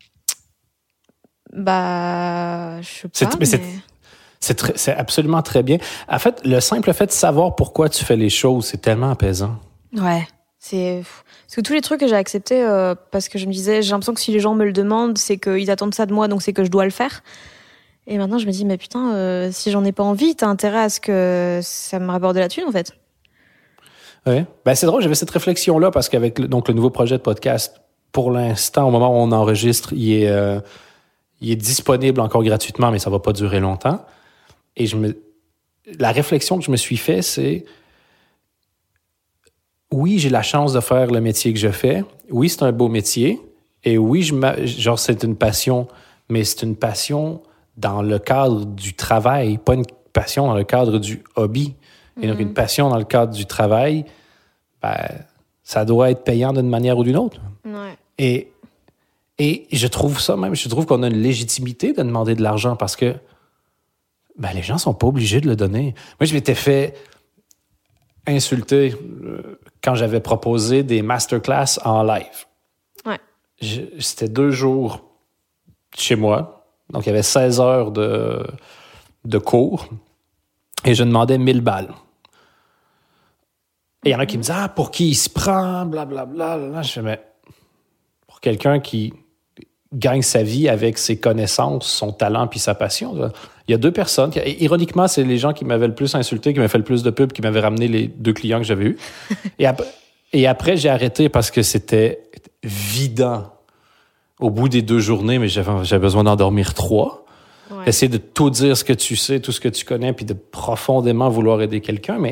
Bah, je sais pas, c'est absolument très bien. En fait, le simple fait de savoir pourquoi tu fais les choses, c'est tellement apaisant. Ouais, c'est que tous les trucs que j'ai acceptés, parce que je me disais, j'ai l'impression que si les gens me le demandent, c'est qu'ils attendent ça de moi, donc c'est que je dois le faire. Et maintenant, je me dis, mais putain, si j'en ai pas envie, t'as intérêt à ce que ça me rapporte de la thune, en fait. Oui. Ben, c'est drôle, j'avais cette réflexion-là parce qu'avec le nouveau projet de podcast, pour l'instant, au moment où on enregistre, il est disponible encore gratuitement, mais ça va pas durer longtemps. Et la réflexion que je me suis fait, c'est oui, j'ai la chance de faire le métier que je fais. Oui, c'est un beau métier. Et oui, c'est une passion, mais c'est une passion dans le cadre du travail, pas une passion dans le cadre du hobby. Et donc, une passion dans le cadre du travail, ben, ça doit être payant d'une manière ou d'une autre. Ouais. Et je trouve qu'on a une légitimité de demander de l'argent parce que ben, les gens sont pas obligés de le donner. Moi, je m'étais fait insulter quand j'avais proposé des masterclass en live. Ouais. C'était 2 jours chez moi. Donc, il y avait 16 heures de cours. Et je demandais 1000 balles. Et il y en a qui me disent « Ah, pour qui il se prend? Blablabla. » Je fais « Mais pour quelqu'un qui gagne sa vie avec ses connaissances, son talent puis sa passion. » Il y a 2 personnes. Ironiquement, c'est les gens qui m'avaient le plus insulté, qui m'avaient fait le plus de pub, qui m'avaient ramené les 2 clients que j'avais eus. Et après, j'ai arrêté parce que c'était vidant. Au bout des 2 journées, mais j'avais besoin d'en dormir 3. Ouais. Essayer de tout dire ce que tu sais, tout ce que tu connais, puis de profondément vouloir aider quelqu'un, mais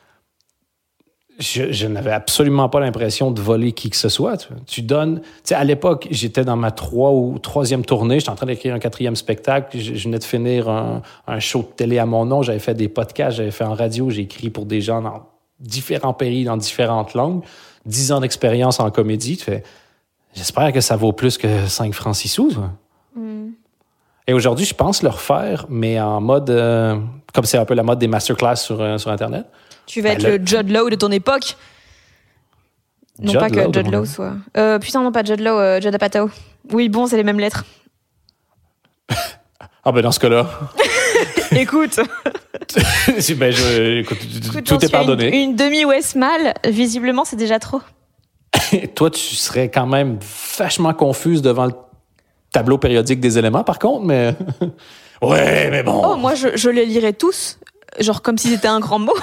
je n'avais absolument pas l'impression de voler qui que ce soit. Tu donnes... Tu sais, à l'époque, j'étais dans ma 3e tournée, j'étais en train d'écrire un 4e spectacle, je venais de finir un show de télé à mon nom, j'avais fait des podcasts, j'avais fait en radio, j'ai écrit pour des gens dans différents pays, dans différentes langues, 10 ans d'expérience en comédie. Tu fais, j'espère que ça vaut plus que 5 francs 6 sous. Et aujourd'hui, je pense le refaire, mais en mode... comme c'est un peu la mode des masterclass sur Internet. Tu vas être le Judd Law de ton époque. Non, pas que Judd Law soit... putain, non, pas Judd Law, Judd Apatow. Oui, bon, c'est les mêmes lettres. Ah ben dans ce cas-là... Écoute... écoute, tout est pardonné. Une demi-Westmal, visiblement, c'est déjà trop. Toi, tu serais quand même vachement confuse devant le tableau périodique des éléments, par contre, mais... ouais, mais bon... Oh, moi, je les lirais tous, genre comme si c'était un grand mot.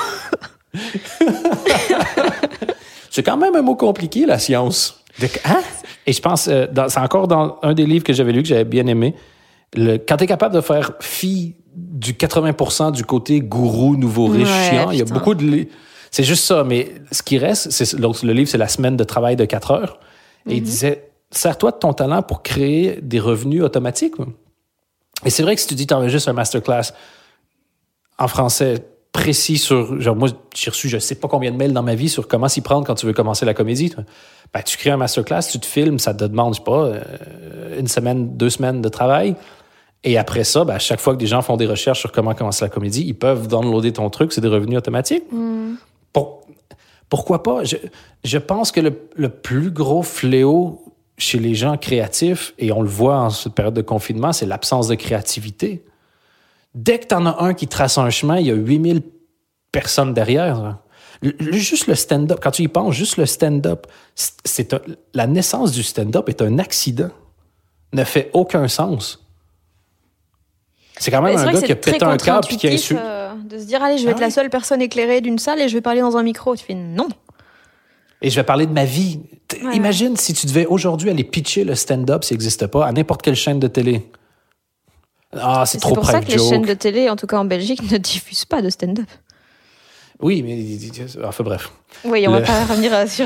C'est quand même un mot compliqué, la science. Hein? Et je pense, c'est encore dans un des livres que j'avais lu, que j'avais bien aimé, quand tu es capable de faire fi du 80% du côté gourou, nouveau riche, chiant, il y a beaucoup de... C'est juste ça, mais ce qui reste, le livre, c'est La semaine de travail de 4 heures. Et il disait, sers-toi de ton talent pour créer des revenus automatiques. Et c'est vrai que si tu dis, tu enregistres un masterclass en français précis sur... Genre, moi, j'ai reçu je sais pas combien de mails dans ma vie sur comment s'y prendre quand tu veux commencer la comédie. Ben, tu crées un masterclass, tu te filmes, ça te demande, je sais pas, 1 semaine, 2 semaines de travail. Et après ça, ben, à chaque fois que des gens font des recherches sur comment commencer la comédie, ils peuvent downloader ton truc, c'est des revenus automatiques. Pourquoi pas? Je pense que le plus gros fléau chez les gens créatifs, et on le voit en cette période de confinement, c'est l'absence de créativité. Dès que tu en as un qui trace un chemin, il y a 8000 personnes derrière. Juste le stand-up, quand tu y penses, juste le stand-up, la naissance du stand-up est un accident. Ne fait aucun sens. C'est quand même un gars qui a pété un câble et qui insulte. De se dire, allez, je vais être la seule personne éclairée d'une salle et je vais parler dans un micro. Tu fais non. Et je vais parler de ma vie. Imagine si tu devais aujourd'hui aller pitcher le stand-up, s'il n'existe pas, à n'importe quelle chaîne de télé. Ah, c'est trop private joke. C'est pour ça que les chaînes de télé, en tout cas en Belgique, ne diffusent pas de stand-up. Oui, mais... Enfin, bref. Oui, on va pas revenir sur...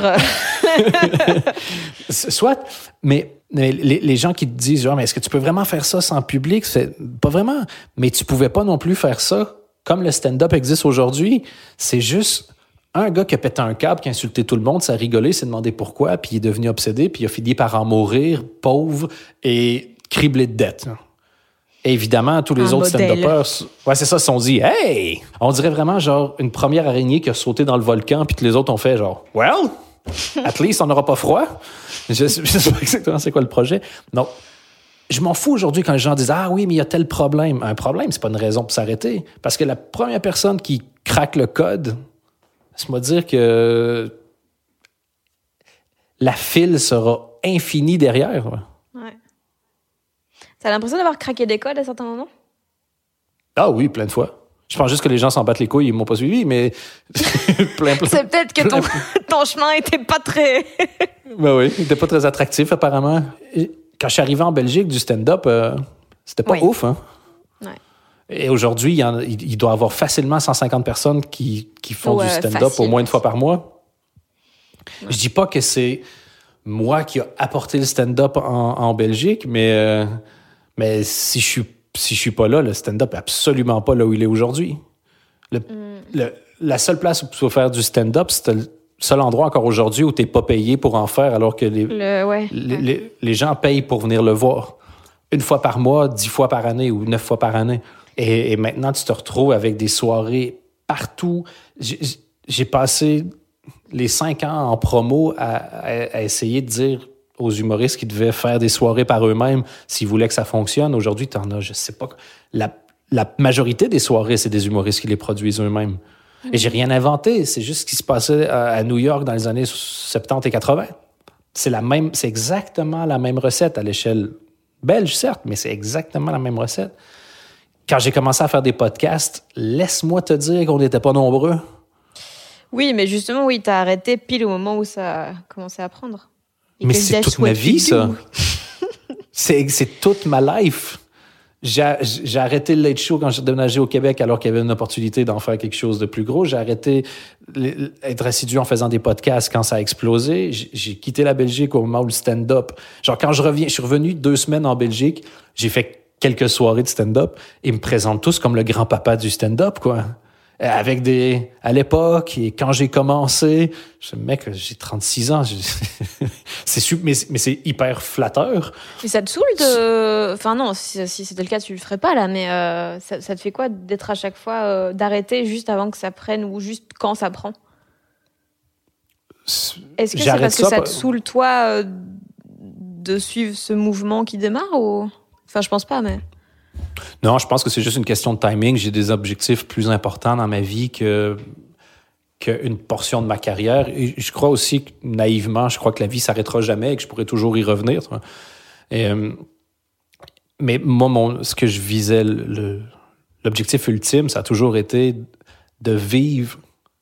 Soit, mais les gens qui te disent, genre, mais est-ce que tu peux vraiment faire ça sans public? Pas vraiment. Mais tu pouvais pas non plus faire ça comme le stand-up existe aujourd'hui. C'est juste un gars qui a pété un câble, qui a insulté tout le monde, ça a rigolé, s'est demandé pourquoi, puis il est devenu obsédé, puis il a fini par en mourir, pauvre et criblé de dettes. Et évidemment, tous les autres stand-uppers, c'est ça, se sont dit, hey! On dirait vraiment genre une première araignée qui a sauté dans le volcan, puis que les autres ont fait genre, well, at least on n'aura pas froid. Je sais pas exactement c'est quoi le projet. Donc, je m'en fous aujourd'hui quand les gens disent, ah oui, mais il y a tel problème. Un problème, c'est pas une raison pour s'arrêter. Parce que la première personne qui craque le code, laisse-moi dire que la file sera infinie derrière. Ouais. T'as l'impression d'avoir craqué des codes à certains moments? Ah oui, plein de fois. Je pense juste que les gens s'en battent les couilles, ils m'ont pas suivi, mais plein. C'est peut-être que ton chemin était pas très... Ben oui, il était pas très attractif apparemment. Quand je suis arrivé en Belgique du stand-up, c'était pas ouf, hein? Ouais. Et aujourd'hui, il doit y avoir facilement 150 personnes qui font du stand-up au moins une fois par mois. Ouais. Je dis pas que c'est moi qui ai apporté le stand-up en Belgique, mais si je suis pas là, le stand-up est absolument pas là où il est aujourd'hui. La seule place où tu peux faire du stand-up, c'est le seul endroit encore aujourd'hui où tu n'es pas payé pour en faire, alors que les gens payent pour venir le voir. 1 fois par mois, 10 fois par année ou 9 fois par année. Et maintenant, tu te retrouves avec des soirées partout. J'ai passé les 5 ans en promo à essayer de dire aux humoristes qui devaient faire des soirées par eux-mêmes s'ils voulaient que ça fonctionne. Aujourd'hui, tu en as, je sais pas. La majorité des soirées, c'est des humoristes qui les produisent eux-mêmes. Et j'ai rien inventé. C'est juste ce qui se passait à New York dans les années 70 et 80. C'est exactement la même recette à l'échelle belge, certes, mais c'est exactement la même recette. Quand j'ai commencé à faire des podcasts, laisse-moi te dire qu'on n'était pas nombreux. Oui, mais justement, oui, t'as arrêté pile au moment où ça a commencé à prendre. Mais c'est toute ma vie, ça. C'est toute ma life. J'ai arrêté le Late Show quand j'ai déménagé au Québec alors qu'il y avait une opportunité d'en faire quelque chose de plus gros. J'ai arrêté d'être assidu en faisant des podcasts quand ça a explosé. J'ai quitté la Belgique au moment où le stand-up... Genre, quand je suis revenu 2 semaines en Belgique, j'ai fait quelques soirées de stand-up. Ils me présentent tous comme le grand-papa du stand-up, quoi. Avec à l'époque, et quand j'ai commencé, je me dis, mec, j'ai 36 ans. Mais c'est hyper flatteur. Mais ça te saoule de... Enfin non, si c'était le cas, tu le ferais pas, là, mais ça te fait quoi d'être à chaque fois, d'arrêter juste avant que ça prenne ou juste quand ça prend? Est-ce que c'est parce que ça te saoule, toi, de suivre ce mouvement qui démarre ou... Enfin, je pense pas, mais... Non, je pense que c'est juste une question de timing. J'ai des objectifs plus importants dans ma vie qu'une portion de ma carrière. Et je crois aussi que, naïvement, je crois que la vie s'arrêtera jamais et que je pourrai toujours y revenir. Mais moi, ce que je visais, l'objectif ultime, ça a toujours été de vivre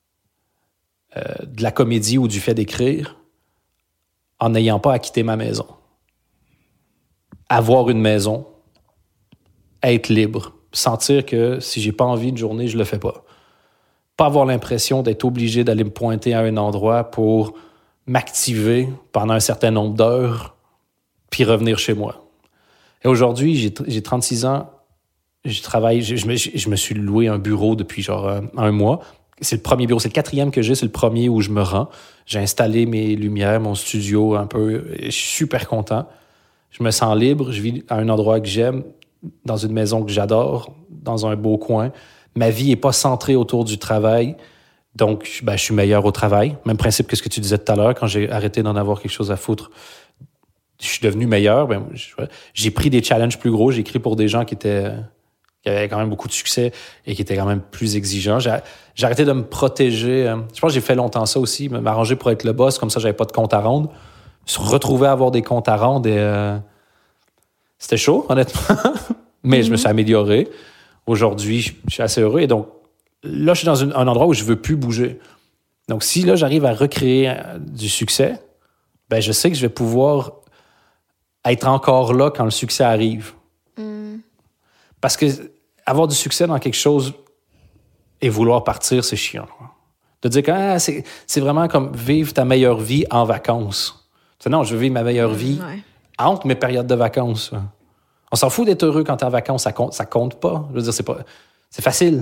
de la comédie ou du fait d'écrire en n'ayant pas à quitter ma maison. Avoir une maison, être libre, sentir que si j'ai pas envie une journée, je le fais pas. Pas avoir l'impression d'être obligé d'aller me pointer à un endroit pour m'activer pendant un certain nombre d'heures puis revenir chez moi. Et aujourd'hui, j'ai 36 ans, je travaille, je me suis loué un bureau depuis genre un mois. C'est le premier bureau, c'est le 4e que j'ai, c'est le premier où je me rends. J'ai installé mes lumières, mon studio un peu, et je suis super content. Je me sens libre, je vis à un endroit que j'aime, dans une maison que j'adore, dans un beau coin. Ma vie n'est pas centrée autour du travail, donc je suis meilleur au travail. Même principe que ce que tu disais tout à l'heure, quand j'ai arrêté d'en avoir quelque chose à foutre, je suis devenu meilleur. J'ai pris des challenges plus gros, j'ai écrit pour des gens qui qui avait quand même beaucoup de succès et qui était quand même plus exigeant. J'ai arrêté de me protéger. Je pense que j'ai fait longtemps ça aussi, m'arranger pour être le boss, comme ça, j'avais pas de compte à rendre. Je me retrouvais à avoir des comptes à rendre et c'était chaud, honnêtement. Mais je me suis amélioré. Aujourd'hui, je suis assez heureux. Et donc, là, je suis dans un endroit où je veux plus bouger. Donc, si là, j'arrive à recréer du succès, ben je sais que je vais pouvoir être encore là quand le succès arrive. Parce que avoir du succès dans quelque chose et vouloir partir, c'est chiant. De dire que c'est vraiment comme vivre ta meilleure vie en vacances. Tu sais, non, je veux vivre ma meilleure vie entre mes périodes de vacances. On s'en fout d'être heureux quand t'es en vacances, ça compte pas. Je veux dire, c'est facile.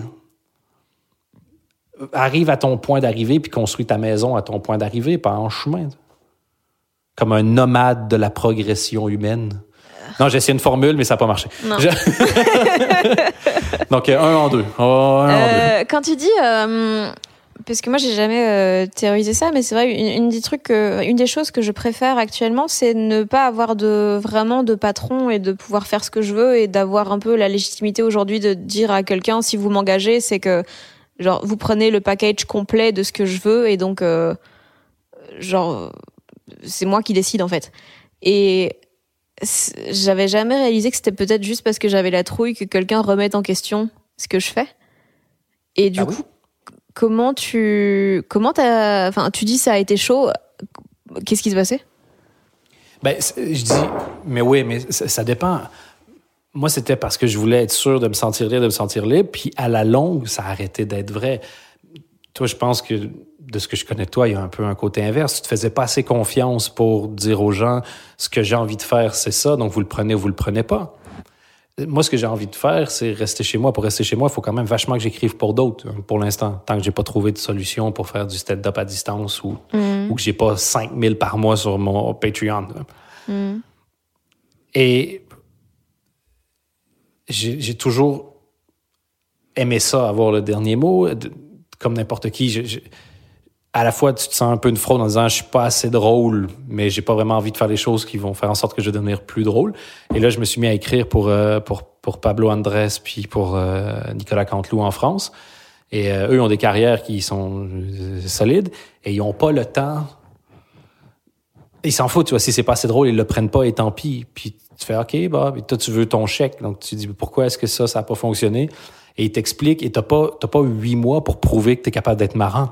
Arrive à ton point d'arrivée puis construis ta maison à ton point d'arrivée, pas en chemin. Comme un nomade de la progression humaine. Non, j'ai essayé une formule, mais ça n'a pas marché. Non. Donc, un en deux. Quand tu dis... parce que moi, j'ai jamais théorisé ça, mais c'est vrai, une des choses que je préfère actuellement, c'est ne pas avoir vraiment de patron et de pouvoir faire ce que je veux et d'avoir un peu la légitimité aujourd'hui de dire à quelqu'un, si vous m'engagez, c'est que genre vous prenez le package complet de ce que je veux et donc c'est moi qui décide en fait. Et j'avais jamais réalisé que c'était peut-être juste parce que j'avais la trouille que quelqu'un remette en question ce que je fais. Et du coup, comment tu dis ça a été chaud, qu'est-ce qui se passait? Ben, je dis, mais oui, mais ça dépend. Moi, c'était parce que je voulais être sûr de me sentir libre, puis à la longue, ça a arrêté d'être vrai. Toi, je pense que, de ce que je connais de toi, il y a un peu un côté inverse. Tu te faisais pas assez confiance pour dire aux gens, ce que j'ai envie de faire, c'est ça, donc vous le prenez ou vous le prenez pas. Moi, ce que j'ai envie de faire, c'est rester chez moi. Pour rester chez moi, il faut quand même vachement que j'écrive pour d'autres, pour l'instant. Tant que j'ai pas trouvé de solution pour faire du stand-up à distance ou que j'ai pas 5 000 par mois sur mon Patreon. Et j'ai toujours aimé ça, avoir le dernier mot. Comme n'importe qui, à la fois, tu te sens un peu une fraude en disant « je suis pas assez drôle, mais j'ai pas vraiment envie de faire les choses qui vont faire en sorte que je vais devenir plus drôle ». Et là, je me suis mis à écrire pour Pablo Andrés puis pour Nicolas Canteloup en France. Et eux ont des carrières qui sont solides et ils ont pas le temps. Ils s'en foutent, tu vois, si c'est pas assez drôle, ils le prennent pas et tant pis. Puis tu fais « OK, bah, toi, tu veux ton chèque. » Donc, tu dis « pourquoi est-ce que ça a pas fonctionné? » Et ils t'expliquent et t'as pas 8 mois pour prouver que t'es capable d'être marrant.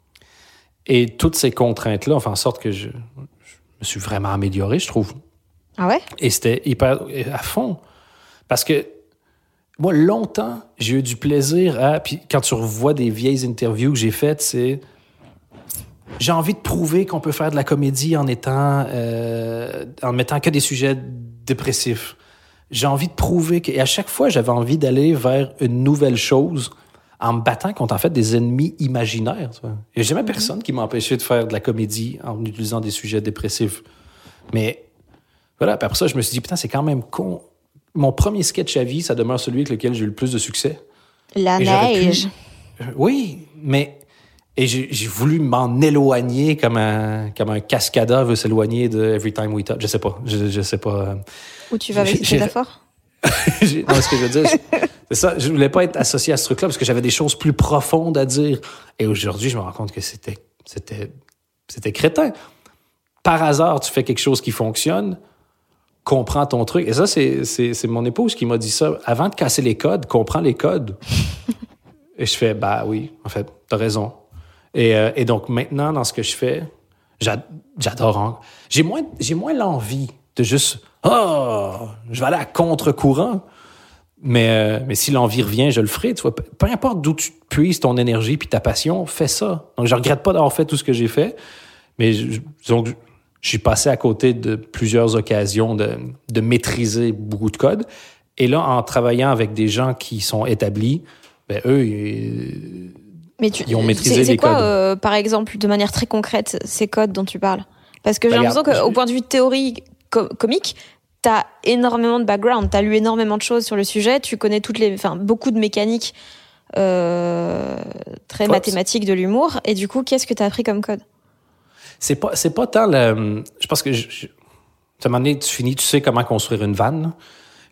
Et toutes ces contraintes-là ont fait en sorte que je me suis vraiment amélioré, je trouve. Ah ouais? Et c'était hyper à fond. Parce que moi, longtemps, j'ai eu du plaisir à... Puis quand tu revois des vieilles interviews que j'ai faites, c'est... J'ai envie de prouver qu'on peut faire de la comédie en mettant que des sujets dépressifs. J'ai envie de prouver que... Et à chaque fois, j'avais envie d'aller vers une nouvelle chose en me battant contre, en fait, des ennemis imaginaires. Tu vois. Il n'y a jamais personne qui m'a empêché de faire de la comédie en utilisant des sujets dépressifs. Mais voilà, puis après ça, je me suis dit, putain, c'est quand même con. Mon premier sketch à vie, ça demeure celui avec lequel j'ai eu le plus de succès. La neige. Oui, mais... Et j'ai voulu m'en éloigner comme un cascadeur veut s'éloigner de Every Time We Touch. Je sais pas. Où tu vas avec cette métaphore? Non, ce que je veux dire, c'est ça. Je voulais pas être associé à ce truc-là parce que j'avais des choses plus profondes à dire. Et aujourd'hui, je me rends compte que c'était crétin. Par hasard, tu fais quelque chose qui fonctionne, comprends ton truc. Et ça, c'est mon épouse qui m'a dit ça. Avant de casser les codes, comprends les codes. Et je fais, bah oui, en fait, t'as raison. Et donc, maintenant, dans ce que je fais, j'adore. J'ai moins l'envie de juste, je vais aller à contre-courant. Mais si l'envie revient, je le ferai. Tu vois, peu importe d'où tu puises ton énergie puis ta passion, fais ça. Donc, je regrette pas d'avoir fait tout ce que j'ai fait. Mais donc, je suis passé à côté de plusieurs occasions de maîtriser beaucoup de codes. Et là, en travaillant avec des gens qui sont établis, ben eux, ils ont maîtrisé les codes. C'est quoi, par exemple, de manière très concrète, ces codes dont tu parles? Parce que j'ai l'impression qu'au point de vue théorie comique, t'as énormément de background, t'as lu énormément de choses sur le sujet, tu connais beaucoup de mécaniques très mathématiques de l'humour, et du coup, qu'est-ce que t'as appris comme code? C'est pas tant le... Je pense que à un moment donné, tu sais comment construire une vanne.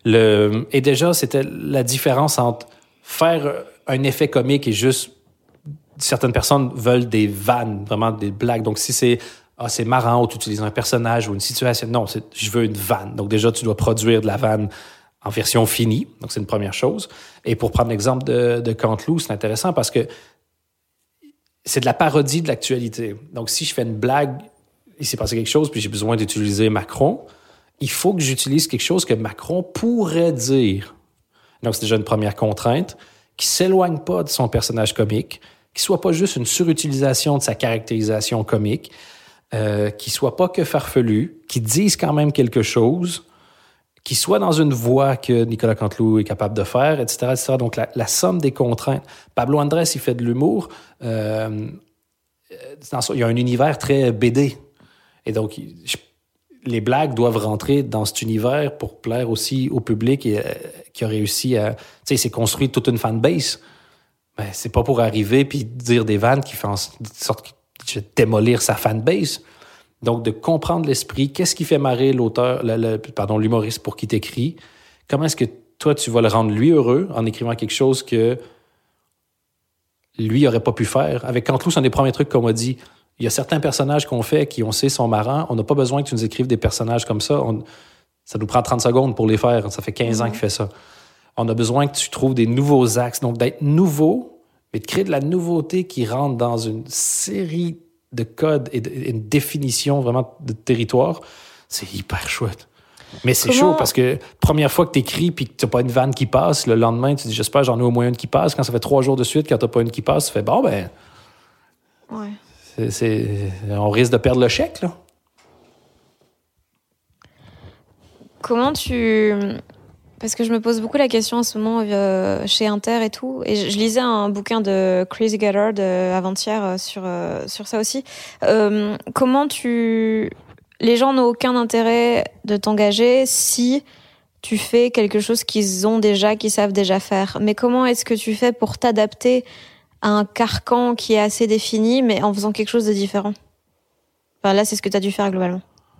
Et déjà, c'était la différence entre faire un effet comique et juste... Certaines personnes veulent des vannes, vraiment des blagues. Donc, si c'est marrant ou tu utilises un personnage ou une situation... Non, je veux une vanne. Donc, déjà, tu dois produire de la vanne en version finie. Donc, c'est une première chose. Et pour prendre l'exemple de Canteloup, c'est intéressant parce que c'est de la parodie de l'actualité. Donc, si je fais une blague, il s'est passé quelque chose, puis j'ai besoin d'utiliser Macron, il faut que j'utilise quelque chose que Macron pourrait dire. Donc, c'est déjà une première contrainte qui s'éloigne pas de son personnage comique, qui soit pas juste une surutilisation de sa caractérisation comique, qui soit pas que farfelu, qui dise quand même quelque chose, qui soit dans une voix que Nicolas Canteloup est capable de faire, etc., etc. Donc, la somme des contraintes. Pablo Andrés, il fait de l'humour. Il y a un univers très BD. Et donc, les blagues doivent rentrer dans cet univers pour plaire aussi au public et qui a réussi à... Tu sais, il s'est construit toute une fanbase. Ben, c'est pas pour arriver puis dire des vannes qui font en sorte de démolir sa fanbase. Donc, de comprendre l'esprit, qu'est-ce qui fait marrer l'humoriste pour qui t'écris, comment est-ce que toi, tu vas le rendre lui heureux en écrivant quelque chose que lui n'aurait pas pu faire. Avec Canteloup, c'est un des premiers trucs qu'on m'a dit. Il y a certains personnages qu'on fait qui, on sait, sont marrants. On n'a pas besoin que tu nous écrives des personnages comme ça. Ça nous prend 30 secondes pour les faire. Ça fait 15 ans qu'il fait ça. On a besoin que tu trouves des nouveaux axes. Donc, d'être nouveau, mais de créer de la nouveauté qui rentre dans une série de codes et une définition vraiment de territoire, c'est hyper chouette. Mais c'est chaud parce que première fois que tu écris puis que tu n'as pas une vanne qui passe, le lendemain, tu dis j'espère j'en ai au moins une qui passe. Quand ça fait 3 jours de suite, quand tu n'as pas une qui passe, tu fais bon, ben. Ouais. On risque de perdre le chèque, là. Comment tu. Parce que je me pose beaucoup la question en ce moment chez Inter et tout. Et je lisais un bouquin de Chris Gellard avant-hier sur ça aussi. Comment les gens n'ont aucun intérêt de t'engager si tu fais quelque chose qu'ils savent déjà faire. Mais comment est-ce que tu fais pour t'adapter à un carcan qui est assez défini, mais en faisant quelque chose de différent? Enfin, là, c'est ce que tu as dû faire globalement.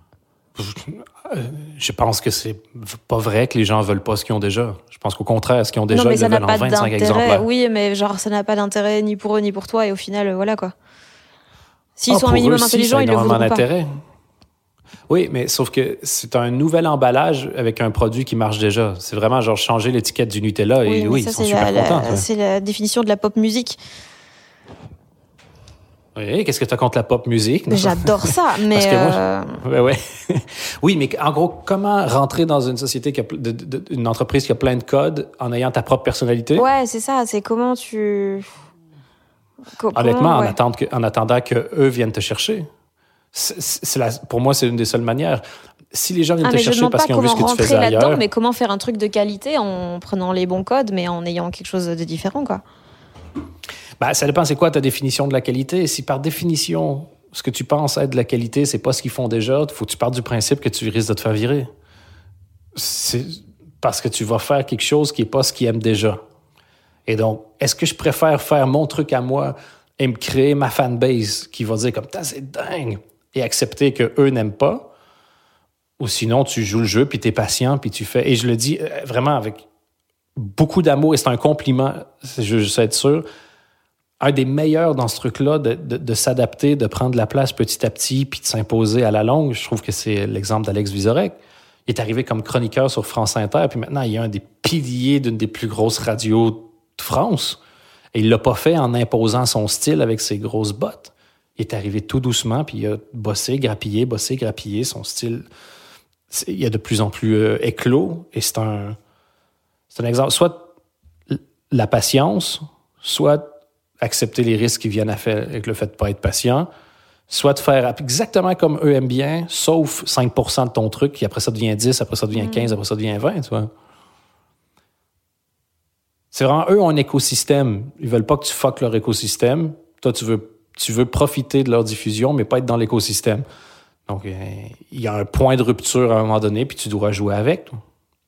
Je pense que c'est pas vrai que les gens veulent pas ce qu'ils ont déjà. Je pense qu'au contraire, ce qu'ils ont déjà, ils le veulent en 25 exemplaires. Oui, mais genre, ça n'a pas d'intérêt ni pour eux ni pour toi. Et au final, voilà quoi. S'ils sont un minimum intelligents, ils le voudront pas. Oui, mais sauf que c'est un nouvel emballage avec un produit qui marche déjà. C'est vraiment genre changer l'étiquette du Nutella et oui, ils sont super contents. C'est la définition de la pop musique. Oui, qu'est-ce que tu as contre la pop musique? J'adore ça, mais... Parce que moi, ouais. Oui, mais en gros, comment rentrer dans une société, une entreprise qui a plein de codes en ayant ta propre personnalité? Ouais, c'est ça. C'est comment tu... Honnêtement, en attendant qu'eux viennent te chercher. Pour moi, c'est une des seules manières. Si les gens viennent te chercher parce qu'ils ont vu ce que tu faisais ailleurs... Mais comment faire un truc de qualité en prenant les bons codes, mais en ayant quelque chose de différent, quoi? Ben, ça dépend, c'est quoi ta définition de la qualité. Si par définition, ce que tu penses être de la qualité, c'est pas ce qu'ils font déjà, il faut que tu partes du principe que tu risques de te faire virer. C'est parce que tu vas faire quelque chose qui est pas ce qu'ils aiment déjà. Et donc, est-ce que je préfère faire mon truc à moi et me créer ma fanbase qui va dire comme « c'est dingue » et accepter qu'eux n'aiment pas? Ou sinon, tu joues le jeu, puis t'es patient, puis tu fais... Et je le dis vraiment avec beaucoup d'amour, et c'est un compliment, je veux être sûr... Un des meilleurs dans ce truc-là, de s'adapter, de prendre la place petit à petit, puis de s'imposer à la longue, je trouve que c'est l'exemple d'Alex Vizorek. Il est arrivé comme chroniqueur sur France Inter, puis maintenant, il est un des piliers d'une des plus grosses radios de France. Et il l'a pas fait en imposant son style avec ses grosses bottes. Il est arrivé tout doucement, puis il a bossé, grappillé, son style. Il est de plus en plus éclos, et c'est un exemple. Soit la patience, soit accepter les risques qui viennent avec le fait de ne pas être patient, soit de faire exactement comme eux aiment bien, sauf 5% de ton truc, qui après ça devient 10, après ça devient 15, après ça devient 20, tu vois. C'est vraiment, eux ont un écosystème. Ils veulent pas que tu fuck leur écosystème. Toi, tu veux profiter de leur diffusion, mais pas être dans l'écosystème. Donc, il y a un point de rupture à un moment donné, puis tu dois jouer avec, toi.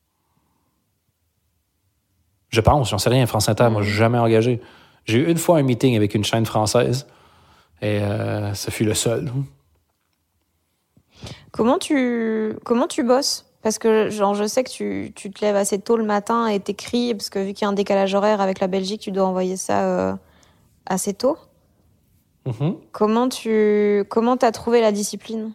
Je pense, j'en sais rien, France Inter, moi, je suis jamais engagé. J'ai eu une fois un meeting avec une chaîne française et ce fut le seul. Comment tu bosses? Parce que je sais que tu te lèves assez tôt le matin et t'écris, parce que vu qu'il y a un décalage horaire avec la Belgique, tu dois envoyer ça assez tôt. Mm-hmm. Comment t'as trouvé la discipline?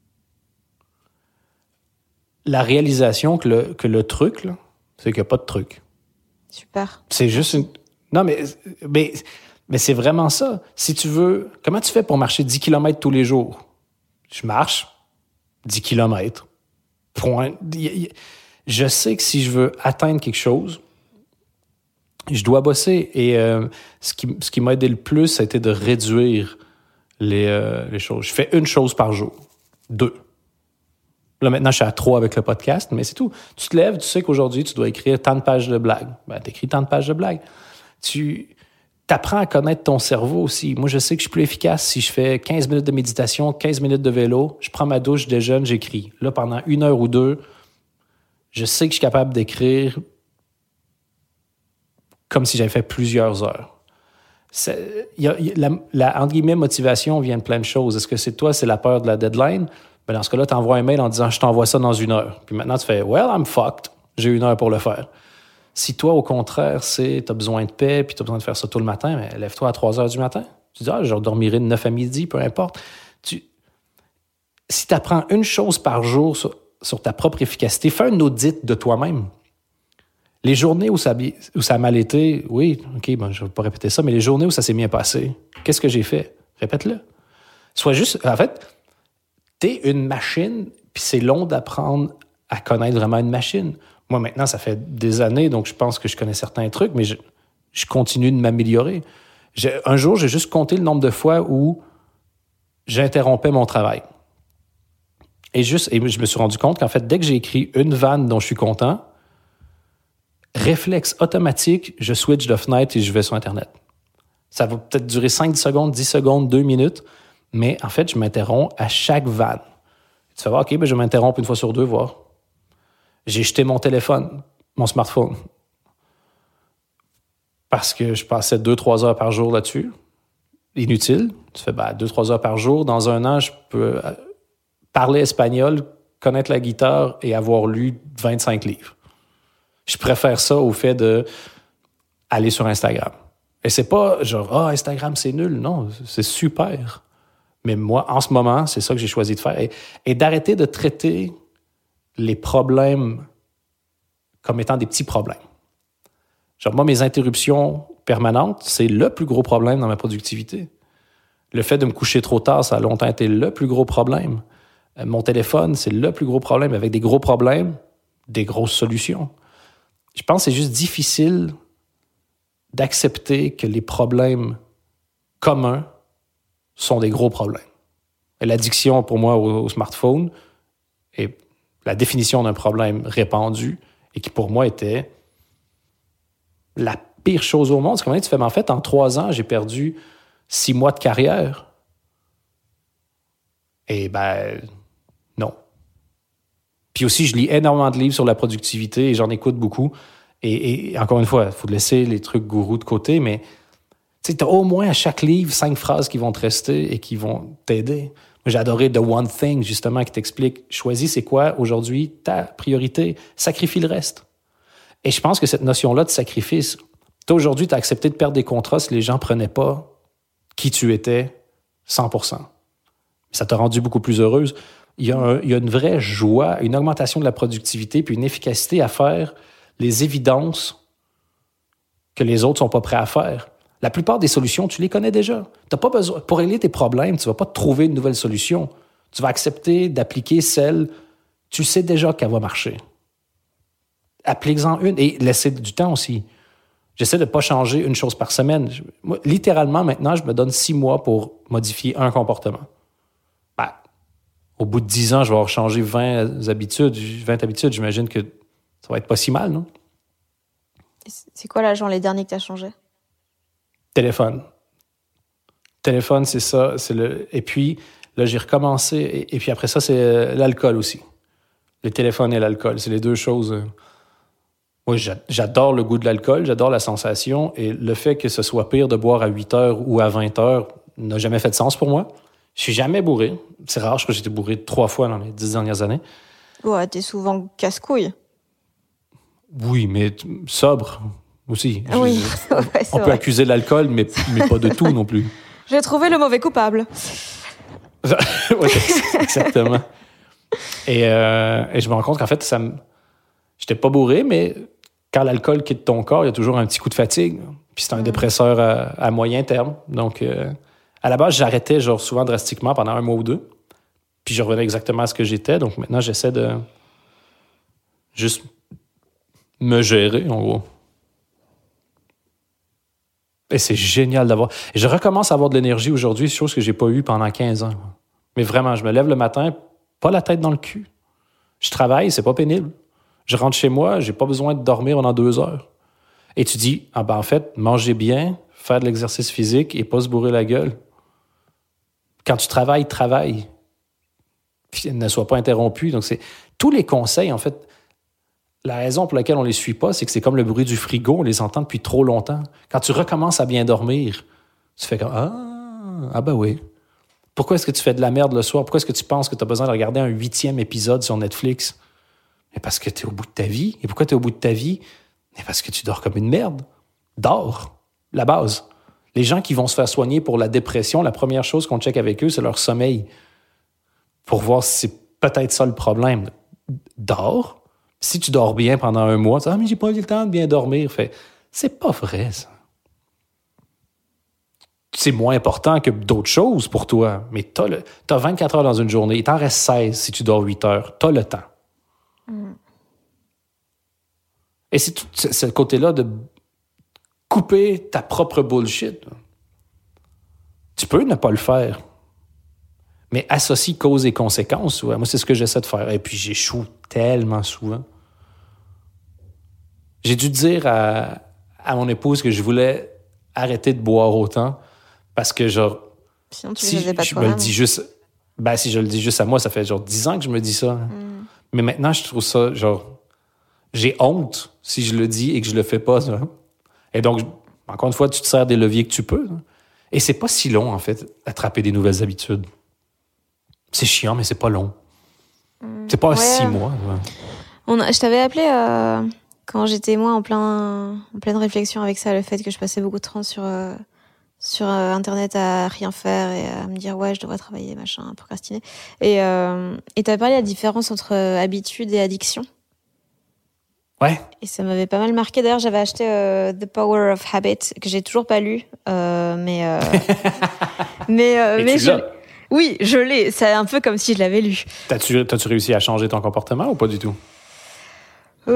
La réalisation que le truc, là, c'est qu'il n'y a pas de truc. Super. C'est juste une... Non, mais c'est vraiment ça. Si tu veux... Comment tu fais pour marcher 10 km tous les jours? Je marche 10 km. Point. Je sais que si je veux atteindre quelque chose, je dois bosser. Et ce qui m'a aidé le plus, ça a été de réduire les choses. Je fais une chose par jour. 2. Là, maintenant, je suis à 3 avec le podcast, mais c'est tout. Tu te lèves, tu sais qu'aujourd'hui, tu dois écrire tant de pages de blagues. Ben, t'écris tant de pages de blagues. Tu apprends à connaître ton cerveau aussi. Moi, je sais que je suis plus efficace si je fais 15 minutes de méditation, 15 minutes de vélo, je prends ma douche, je déjeune, j'écris. Là, pendant 1 heure ou 2, je sais que je suis capable d'écrire comme si j'avais fait plusieurs heures. La entre guillemets, motivation vient de plein de choses. Est-ce que c'est toi, c'est la peur de la deadline? Ben dans ce cas-là, tu envoies un mail en disant « Je t'envoie ça dans 1 heure. » Puis maintenant, tu fais « Well, I'm fucked. J'ai 1 heure pour le faire. » Si toi, au contraire, tu as besoin de paix puis tu as besoin de faire ça tôt le matin, mais lève-toi à 3 heures du matin. Tu dis « Ah, je dormirai de 9 à midi, peu importe. » Si tu apprends une chose par jour sur ta propre efficacité, fais un audit de toi-même. Les journées où ça a mal été, oui, OK, bon, je ne vais pas répéter ça, mais les journées où ça s'est bien passé, qu'est-ce que j'ai fait? Répète-le. Sois juste... En fait, t'es une machine, puis c'est long d'apprendre à connaître vraiment une machine. Moi, maintenant, ça fait des années, donc je pense que je connais certains trucs, mais je continue de m'améliorer. Un jour, j'ai juste compté le nombre de fois où j'interrompais mon travail. Et je me suis rendu compte qu'en fait, dès que j'ai écrit une vanne dont je suis content, réflexe automatique, je switch de fenêtre et je vais sur Internet. Ça va peut-être durer 5 secondes, 10 secondes, 2 minutes, mais en fait, je m'interromps à chaque vanne. Tu vas voir, OK, ben je m'interromps 1 fois sur 2, voir. J'ai jeté mon téléphone, mon smartphone, parce que je passais 2-3 heures par jour là-dessus. Inutile. Tu fais 2-3 heures par jour. Dans 1 an, je peux parler espagnol, connaître la guitare et avoir lu 25 livres. Je préfère ça au fait d'aller sur Instagram. Et c'est pas genre, Instagram, c'est nul. Non, c'est super. Mais moi, en ce moment, c'est ça que j'ai choisi de faire. Et d'arrêter de traiter les problèmes comme étant des petits problèmes. Genre, moi, mes interruptions permanentes, c'est le plus gros problème dans ma productivité. Le fait de me coucher trop tard, ça a longtemps été le plus gros problème. Mon téléphone, c'est le plus gros problème. Avec des gros problèmes, des grosses solutions. Je pense que c'est juste difficile d'accepter que les problèmes communs sont des gros problèmes. Et l'addiction, pour moi, au smartphone est la définition d'un problème répandu et qui, pour moi, était la pire chose au monde. C'est comment tu fais? Mais en fait, en 3 ans, j'ai perdu 6 mois de carrière. Et non. Puis aussi, je lis énormément de livres sur la productivité et j'en écoute beaucoup. Et encore une fois, il faut laisser les trucs gourous de côté, mais tu as au moins à chaque livre 5 phrases qui vont te rester et qui vont t'aider. Moi, j'ai adoré The One Thing, justement, qui t'explique, choisis c'est quoi aujourd'hui ta priorité, sacrifie le reste. Et je pense que cette notion-là de sacrifice, toi, aujourd'hui, tu as accepté de perdre des contrats si les gens ne prenaient pas qui tu étais 100%. Ça t'a rendu beaucoup plus heureuse. Il y a une vraie joie, une augmentation de la productivité puis une efficacité à faire les évidences que les autres ne sont pas prêts à faire. La plupart des solutions, tu les connais déjà. T'as pas besoin, pour régler tes problèmes, tu ne vas pas trouver une nouvelle solution. Tu vas accepter d'appliquer celle, tu sais déjà qu'elle va marcher. Applique-en une et laissez du temps aussi. J'essaie de ne pas changer une chose par semaine. Moi, littéralement, maintenant, je me donne 6 mois pour modifier un comportement. Au bout de 10 ans, je vais avoir changé 20 habitudes. J'imagine que ça va être pas si mal, non? C'est quoi, là, genre, les derniers que tu as changés? Téléphone, c'est ça. Et puis, là, j'ai recommencé. Et puis après ça, c'est l'alcool aussi. Le téléphone et l'alcool, c'est les 2 choses. Moi, j'adore le goût de l'alcool, j'adore la sensation. Et le fait que ce soit pire de boire à 8 heures ou à 20 heures n'a jamais fait de sens pour moi. Je suis jamais bourré. C'est rare, je crois que j'ai été bourré 3 fois dans les 10 dernières années. Ouais, t'es souvent casse-couille. Oui, mais sobre aussi. Oui, ouais, on peut accuser l'alcool, mais pas de tout non plus. J'ai trouvé le mauvais coupable. Oui, exactement. Et je me rends compte qu'en fait, j'étais pas bourré, mais quand l'alcool quitte ton corps, il y a toujours un petit coup de fatigue. Puis c'est un dépresseur à moyen terme. Donc, à la base, j'arrêtais genre souvent drastiquement pendant 1 mois ou 2. Puis je revenais exactement à ce que j'étais. Donc maintenant, j'essaie de juste me gérer, en gros. Et c'est génial d'avoir... Et je recommence à avoir de l'énergie aujourd'hui, chose que j'ai pas eue pendant 15 ans. Mais vraiment, je me lève le matin, pas la tête dans le cul. Je travaille, c'est pas pénible. Je rentre chez moi, j'ai pas besoin de dormir pendant 2 heures. Et tu dis, en fait, manger bien, faire de l'exercice physique et pas se bourrer la gueule. Quand tu travailles, travaille. Puis ne sois pas interrompu. Donc, c'est tous les conseils, en fait, la raison pour laquelle on les suit pas, c'est que c'est comme le bruit du frigo, on les entend depuis trop longtemps. Quand tu recommences à bien dormir, tu fais comme « Ah ben oui. Pourquoi est-ce que tu fais de la merde le soir? Pourquoi est-ce que tu penses que tu as besoin de regarder un 8e épisode sur Netflix? » Mais parce que tu es au bout de ta vie. Et pourquoi tu es au bout de ta vie? Mais parce que tu dors comme une merde. Dors. La base. Les gens qui vont se faire soigner pour la dépression, la première chose qu'on check avec eux, c'est leur sommeil. Pour voir si c'est peut-être ça le problème. Dors. Si tu dors bien pendant 1 mois, tu dis « Ah, mais j'ai pas eu le temps de bien dormir. » C'est pas vrai, ça. C'est moins important que d'autres choses pour toi, mais t'as 24 heures dans une journée. Il t'en reste 16 si tu dors 8 heures. T'as le temps. Et c'est le côté-là de couper ta propre bullshit. Tu peux ne pas le faire, mais associe cause et conséquences. Ouais. Moi, c'est ce que j'essaie de faire. Et puis, j'échoue tellement souvent. J'ai dû dire à mon épouse que je voulais arrêter de boire autant parce que, genre, sinon, tu si faisais pas je me le dis juste... Ben, si je le dis juste à moi, ça fait genre 10 ans que je me dis ça. Mais maintenant, je trouve ça, genre... J'ai honte si je le dis et que je le fais pas. Ça. Et donc, encore une fois, tu te sers des leviers que tu peux. Ça. Et c'est pas si long, en fait, attraper des nouvelles habitudes. C'est chiant, mais c'est pas long. C'est pas 6 mois. Je t'avais appelé quand j'étais, moi, en pleine réflexion avec ça, le fait que je passais beaucoup de temps sur Internet à rien faire et à me dire, ouais, je devrais travailler, machin, à procrastiner. Et t'as parlé de la différence entre habitude et addiction. Ouais. Et ça m'avait pas mal marqué. D'ailleurs, j'avais acheté The Power of Habit, que j'ai toujours pas lu, mais oui, je l'ai. C'est un peu comme si je l'avais lu. T'as-tu réussi à changer ton comportement ou pas du tout? Il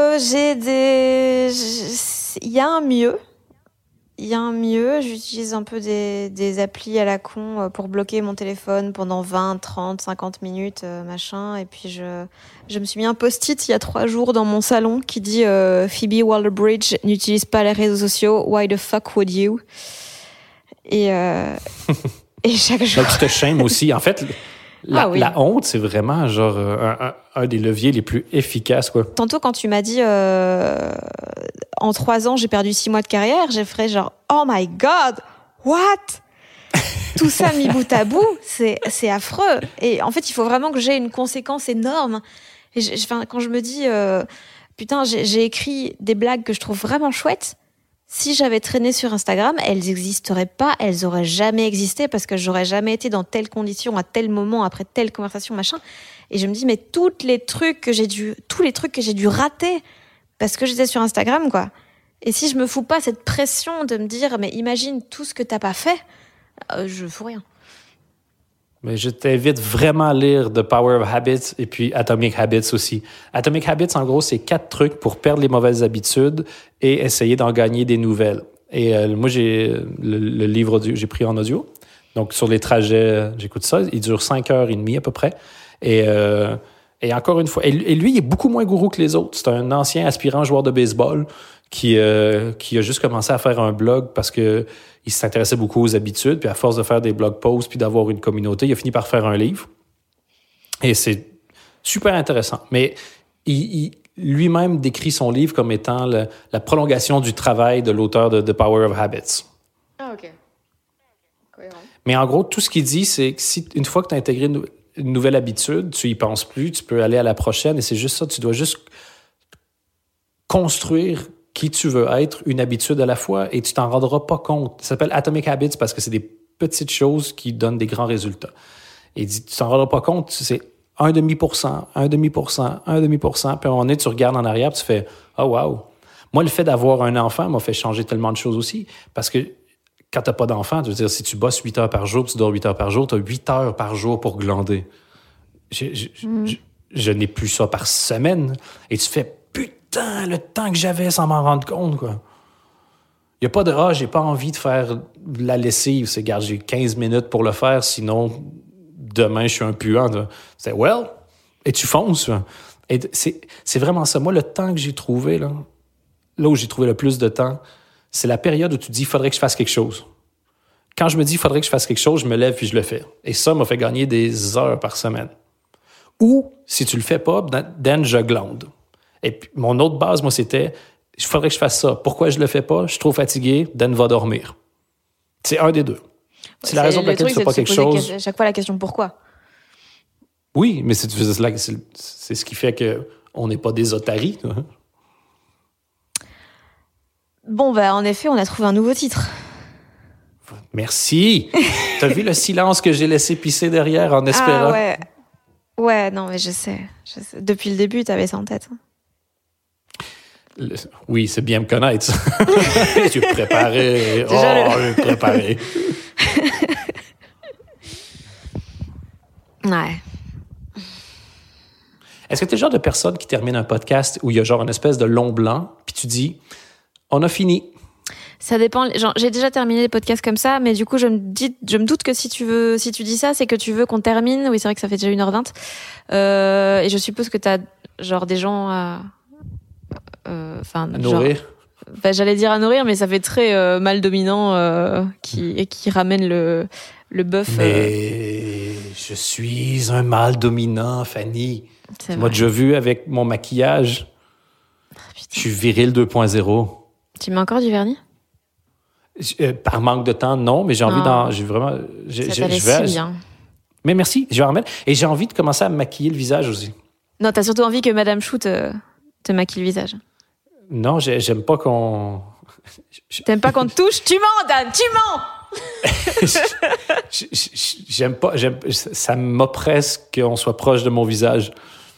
y a un mieux. J'utilise un peu des applis à la con pour bloquer mon téléphone pendant 20, 30, 50 minutes, machin. Et puis, je me suis mis un post-it il y a 3 jours dans mon salon qui dit Phoebe Waller-Bridge n'utilise pas les réseaux sociaux. Why the fuck would you? Et chaque jour... Donc, tu te shames aussi. En fait, la honte, c'est vraiment genre un des leviers les plus efficaces, quoi. Tantôt, quand tu m'as dit en 3 ans, j'ai perdu 6 mois de carrière, j'ai fait genre oh my god, what? Tout ça mis bout à bout, c'est affreux. Et en fait, il faut vraiment que j'ai une conséquence énorme. Et quand je me dis putain, j'ai écrit des blagues que je trouve vraiment chouettes. Si j'avais traîné sur Instagram, elles n'existeraient pas, elles auraient jamais existé parce que j'aurais jamais été dans telle condition, à tel moment, après telle conversation, machin. Et je me dis, mais tous les trucs que j'ai dû rater parce que j'étais sur Instagram, quoi. Et si je me fous pas cette pression de me dire, mais imagine tout ce que t'as pas fait, je fous rien. Mais je t'invite vraiment à lire The Power of Habits et puis Atomic Habits aussi. Atomic Habits, en gros, c'est 4 trucs pour perdre les mauvaises habitudes et essayer d'en gagner des nouvelles. Et moi, j'ai le livre audio, j'ai pris en audio. Donc, sur les trajets, j'écoute ça. Il dure 5h30 à peu près. Et encore une fois, et lui, il est beaucoup moins gourou que les autres. C'est un ancien aspirant joueur de baseball qui a juste commencé à faire un blog parce que il s'intéressait beaucoup aux habitudes, puis à force de faire des blog posts puis d'avoir une communauté, il a fini par faire un livre. Et c'est super intéressant. Mais il lui-même décrit son livre comme étant la prolongation du travail de l'auteur de The Power of Habits. Ah, OK. Cohérent. Mais en gros, tout ce qu'il dit, c'est que une fois que tu as intégré... une nouvelle habitude, tu y penses plus, tu peux aller à la prochaine et c'est juste ça. Tu dois juste construire qui tu veux être, une habitude à la fois et tu t'en rendras pas compte. Ça s'appelle Atomic Habits parce que c'est des petites choses qui donnent des grands résultats. Et tu t'en rendras pas compte, c'est 0,5%, 0,5%, 0,5%. Puis à un moment donné, tu regardes en arrière et tu fais « Oh wow! » Moi, le fait d'avoir un enfant m'a fait changer tellement de choses aussi parce que quand tu n'as pas d'enfant, tu veux dire, si tu bosses 8 heures par jour, tu dors 8 heures par jour, tu as 8 heures par jour pour glander. Je n'ai plus ça par semaine. Et tu fais « Putain, le temps que j'avais sans m'en rendre compte, quoi. » Il n'y a pas de « Ah, j'ai pas envie de faire la lessive. » C'est « Regarde, j'ai 15 minutes pour le faire, sinon demain, je suis un puant. » C'est « Well, et tu fonces. » Et c'est vraiment ça. Moi, le temps que j'ai trouvé, là où j'ai trouvé le plus de temps, c'est la période où tu te dis « Il faudrait que je fasse quelque chose. » Quand je me dis « Il faudrait que je fasse quelque chose », je me lève puis je le fais. Et ça m'a fait gagner des heures par semaine. Ou, si tu le fais pas, then je glande. Et puis, mon autre base, moi, c'était « Il faudrait que je fasse ça. Pourquoi je le fais pas? Je suis trop fatigué, then va dormir. » C'est un des deux. C'est la raison pour laquelle tu fais pas quelque chose. À chaque fois, la question « Pourquoi? » Oui, mais c'est ce qui fait qu'on n'est pas des otaries. Bon, en effet, on a trouvé un nouveau titre. Merci. T'as vu le silence que j'ai laissé pisser derrière en espérant? Ah ouais. Ouais, non, mais je sais. Depuis le début, t'avais ça en tête. Oui, c'est bien me connaître. J'ai préparé. J'ai préparé. Ouais. Est-ce que t'es le genre de personne qui termine un podcast où il y a genre une espèce de long blanc, puis tu dis « On a fini ». Ça dépend. Genre, j'ai déjà terminé les podcasts comme ça, mais du coup, je me doute que si tu dis ça, c'est que tu veux qu'on termine. Oui, c'est vrai que ça fait déjà 1h20. Et je suppose que t'as, genre, des gens à nourrir. J'allais dire à nourrir, mais ça fait très mâle dominant, qui ramène le bœuf. Mais je suis un mâle dominant, Fanny. Tu m'as déjà vu avec mon maquillage. Je suis viril 2.0. Tu mets encore du vernis? Par manque de temps, non, mais j'ai envie d'en... J'ai vraiment... Ça t'allait si bien. Mais merci, je vais en remettre. Et j'ai envie de commencer à me maquiller le visage aussi. Non, t'as surtout envie que Madame Chou te maquille le visage. Non, j'aime pas qu'on... T'aimes pas qu'on te touche? Tu mens, Dan, tu mens! J'aime pas... ça m'oppresse qu'on soit proche de mon visage.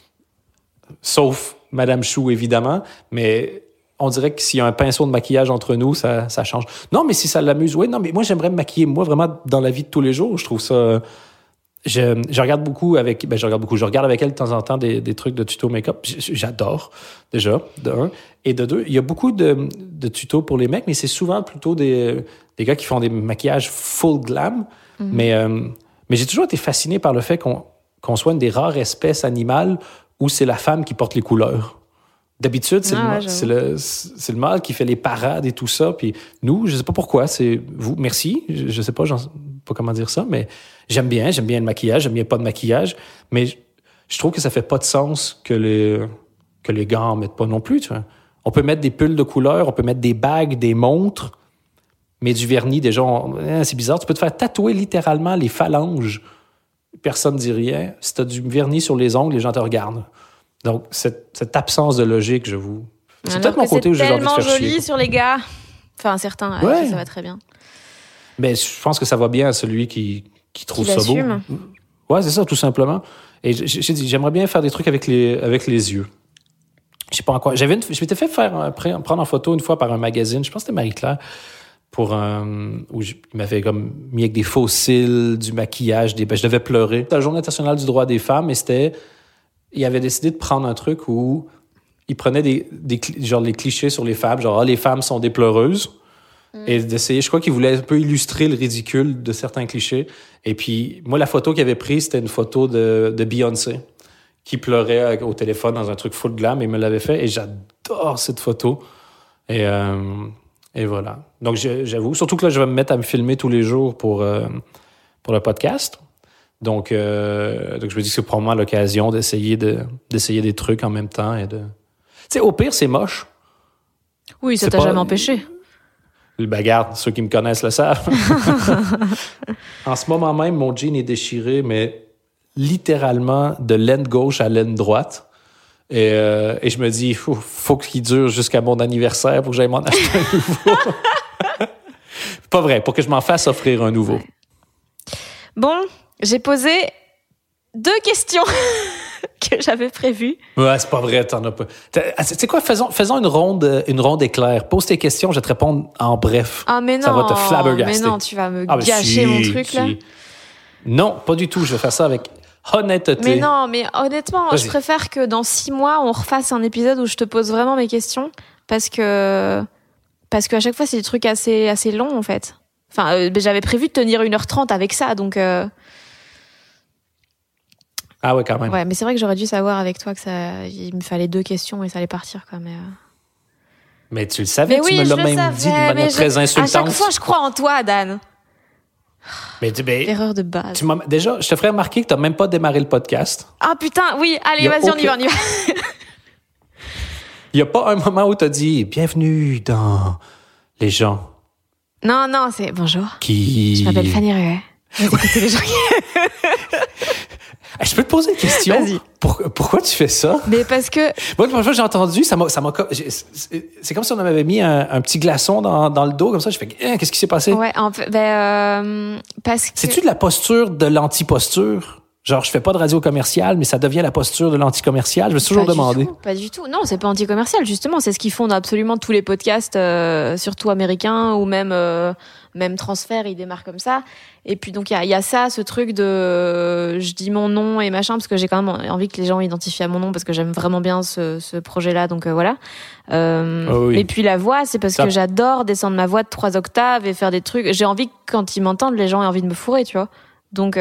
Sauf Madame Chou, évidemment, mais... On dirait que s'il y a un pinceau de maquillage entre nous, ça change. Non, mais si ça l'amuse, oui. Non, mais moi, j'aimerais me maquiller, moi, vraiment, dans la vie de tous les jours. Je trouve ça... Je regarde beaucoup avec... je regarde avec elle de temps en temps des trucs de tuto make-up. J'adore, déjà, de un. Et de deux, il y a beaucoup de tutos pour les mecs, mais c'est souvent plutôt des gars qui font des maquillages full glam. Mm-hmm. Mais j'ai toujours été fasciné par le fait qu'on soit une des rares espèces animales où c'est la femme qui porte les couleurs. D'habitude, c'est le mâle qui fait les parades et tout ça. Puis nous, je sais pas pourquoi, c'est vous. Merci, je sais pas comment dire ça, mais j'aime bien le maquillage, j'aime bien pas de maquillage, mais je trouve que ça fait pas de sens que les gars en mettent pas non plus. Tu vois. On peut mettre des pulls de couleur, on peut mettre des bagues, des montres, mais du vernis, déjà, c'est bizarre. Tu peux te faire tatouer littéralement les phalanges. Personne ne dit rien. Si t'as du vernis sur les ongles, les gens te regardent. Donc, cette absence de logique, c'est peut-être mon côté où j'ai envie de faire chier. C'est tellement joli sur les gars. Enfin, certains, ça va très bien. Mais je pense que ça va bien à celui qui trouve ça beau. Ouais, c'est ça, tout simplement. Et j'ai dit, j'aimerais bien faire des trucs avec les yeux. Je sais pas en quoi. Je m'étais fait prendre en photo une fois par un magazine, je pense que c'était Marie-Claire, où il m'avait comme mis avec des faux cils, du maquillage, je devais pleurer. C'était la Journée internationale du droit des femmes, et il avait décidé de prendre un truc où il prenait genre les clichés sur les femmes, genre les femmes sont des pleureuses, et d'essayer, je crois qu'il voulait un peu illustrer le ridicule de certains clichés. Et puis moi, la photo qu'il avait prise, c'était une photo de Beyoncé qui pleurait au téléphone dans un truc full glam, et il me l'avait fait, et j'adore cette photo. Et voilà. Donc j'avoue, surtout que là, je vais me mettre à me filmer tous les jours pour le podcast. Donc je me dis que c'est probablement l'occasion d'essayer des trucs en même temps. Tu sais, au pire, c'est moche. Oui, ça t'a jamais empêché. Regarde, ceux qui me connaissent le savent. En ce moment même, mon jean est déchiré, mais littéralement de l'aine gauche à l'aine droite. Et je me dis, faut qu'il dure jusqu'à mon anniversaire pour que j'aille m'en acheter un nouveau. Pas vrai, pour que je m'en fasse offrir un nouveau. Ouais. Bon, j'ai posé 2 questions que j'avais prévues. Ouais, c'est pas vrai, t'en as pas. Tu sais quoi, faisons une ronde éclair. Pose tes questions, je vais te répondre en bref. Ah, mais non. Ça va te flabbergaster. Mais non, tu vas me gâcher mon truc, là. Non, pas du tout. Je vais faire ça avec honnêteté. Mais non, mais honnêtement, Vas-y. je préfère que dans 6 mois, on refasse un épisode où je te pose vraiment mes questions. Parce que à chaque fois, c'est des trucs assez longs, en fait. Enfin, j'avais prévu de tenir 1h30 avec ça, donc... Ah ouais, quand même. Ouais, mais c'est vrai que j'aurais dû savoir avec toi il me fallait 2 questions et ça allait partir, quoi. Mais tu le savais, Mais tu oui, me je l'as le même dit d'une savais, manière très insultante. À chaque fois, je crois en toi, Dan. Mais Erreur de base. déjà, je te ferais remarquer que tu n'as même pas démarré le podcast. Ah putain, oui, allez, Y a vas-y, on y va. Il n'y a pas un moment où tu as dit « Bienvenue dans les gens Non, c'est bonjour. qui... » Je m'appelle Fanny Ruet. Vous écoutez les gens qui... Je peux te poser une question? Vas-y. Pourquoi tu fais ça? Mais parce que... Moi, la première fois que j'ai entendu, c'est comme si on m'avait mis un petit glaçon dans le dos, comme ça. Je fais qu'est-ce qui s'est passé? Ouais, en fait, parce que... C'est-tu de la posture de l'anti-posture? Genre, je fais pas de radio commerciale, mais ça devient la posture de l'anti-commercial. Je me suis toujours demandé. Pas du tout. Non, c'est pas anti-commercial, justement. C'est ce qu'ils font dans absolument tous les podcasts, surtout américains, ou même Transfert, ils démarrent comme ça. Et puis, donc, il y a ça, ce truc de je dis mon nom et machin, parce que j'ai quand même envie que les gens m'identifient à mon nom, parce que j'aime vraiment bien ce projet-là. Donc, voilà. Oui. Et puis, la voix, c'est parce que j'adore descendre ma voix de 3 octaves et faire des trucs. J'ai envie que, quand ils m'entendent, les gens aient envie de me fourrer, tu vois. Donc...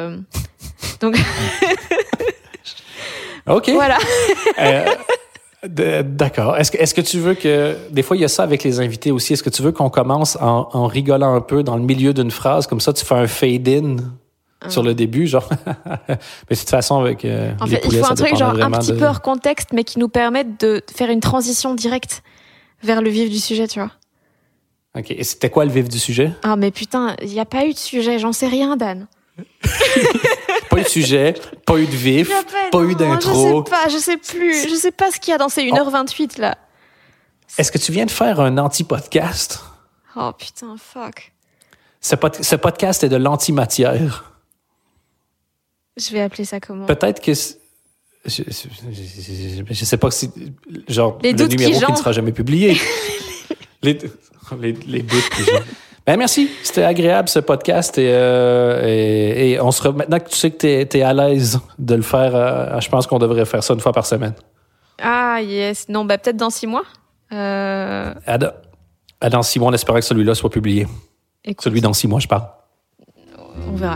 OK. Voilà. D'accord. Est-ce que tu veux que... Des fois, il y a ça avec les invités aussi. Est-ce que tu veux qu'on commence en rigolant un peu dans le milieu d'une phrase? Comme ça, tu fais un fade-in sur le début, genre... Mais de toute façon, avec en les fait, poulets, il faut ça un truc genre un dépendra petit vraiment peu hors contexte, mais qui nous permette de faire une transition directe vers le vif du sujet, tu vois. OK. Et c'était quoi le vif du sujet? Ah, mais putain, il n'y a pas eu de sujet. J'en sais rien, Dan. Pas eu de sujet, pas eu de vif, pas eu d'intro. Je sais plus. Je sais pas ce qu'il y a dans ces 1h28, là. Est-ce que tu viens de faire un anti-podcast? Oh, putain, fuck. Ce podcast est de l'antimatière. Je vais appeler ça comment? Peut-être que... Je sais pas si... Genre, les le numéro qui ne sera jamais publié. les doutes qui genre. Ben merci, c'était agréable ce podcast et on se maintenant que tu sais que t'es à l'aise de le faire, je pense qu'on devrait faire ça une fois par semaine. Ah yes, non peut-être dans 6 mois. Dans 6 mois, on espérait que celui-là soit publié. Écoute, celui dans 6 mois, je parle. On verra.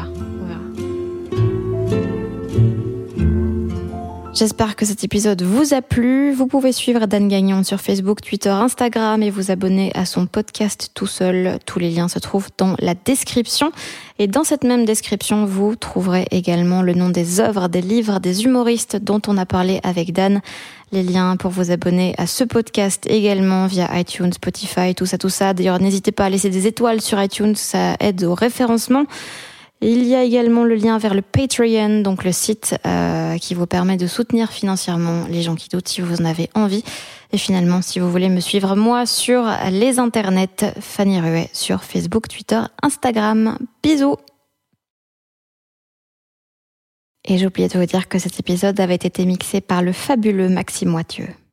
J'espère que cet épisode vous a plu. Vous pouvez suivre Dan Gagnon sur Facebook, Twitter, Instagram et vous abonner à son podcast tout seul. Tous les liens se trouvent dans la description. Et dans cette même description, vous trouverez également le nom des œuvres, des livres, des humoristes dont on a parlé avec Dan. Les liens pour vous abonner à ce podcast également via iTunes, Spotify, tout ça. D'ailleurs, n'hésitez pas à laisser des étoiles sur iTunes, ça aide au référencement. Il y a également le lien vers le Patreon, donc le site qui vous permet de soutenir financièrement les gens qui doutent si vous en avez envie. Et finalement, si vous voulez me suivre moi sur les internets, Fanny Ruet sur Facebook, Twitter, Instagram. Bisous. Et j'ai oublié de vous dire que cet épisode avait été mixé par le fabuleux Maxime Moitieu.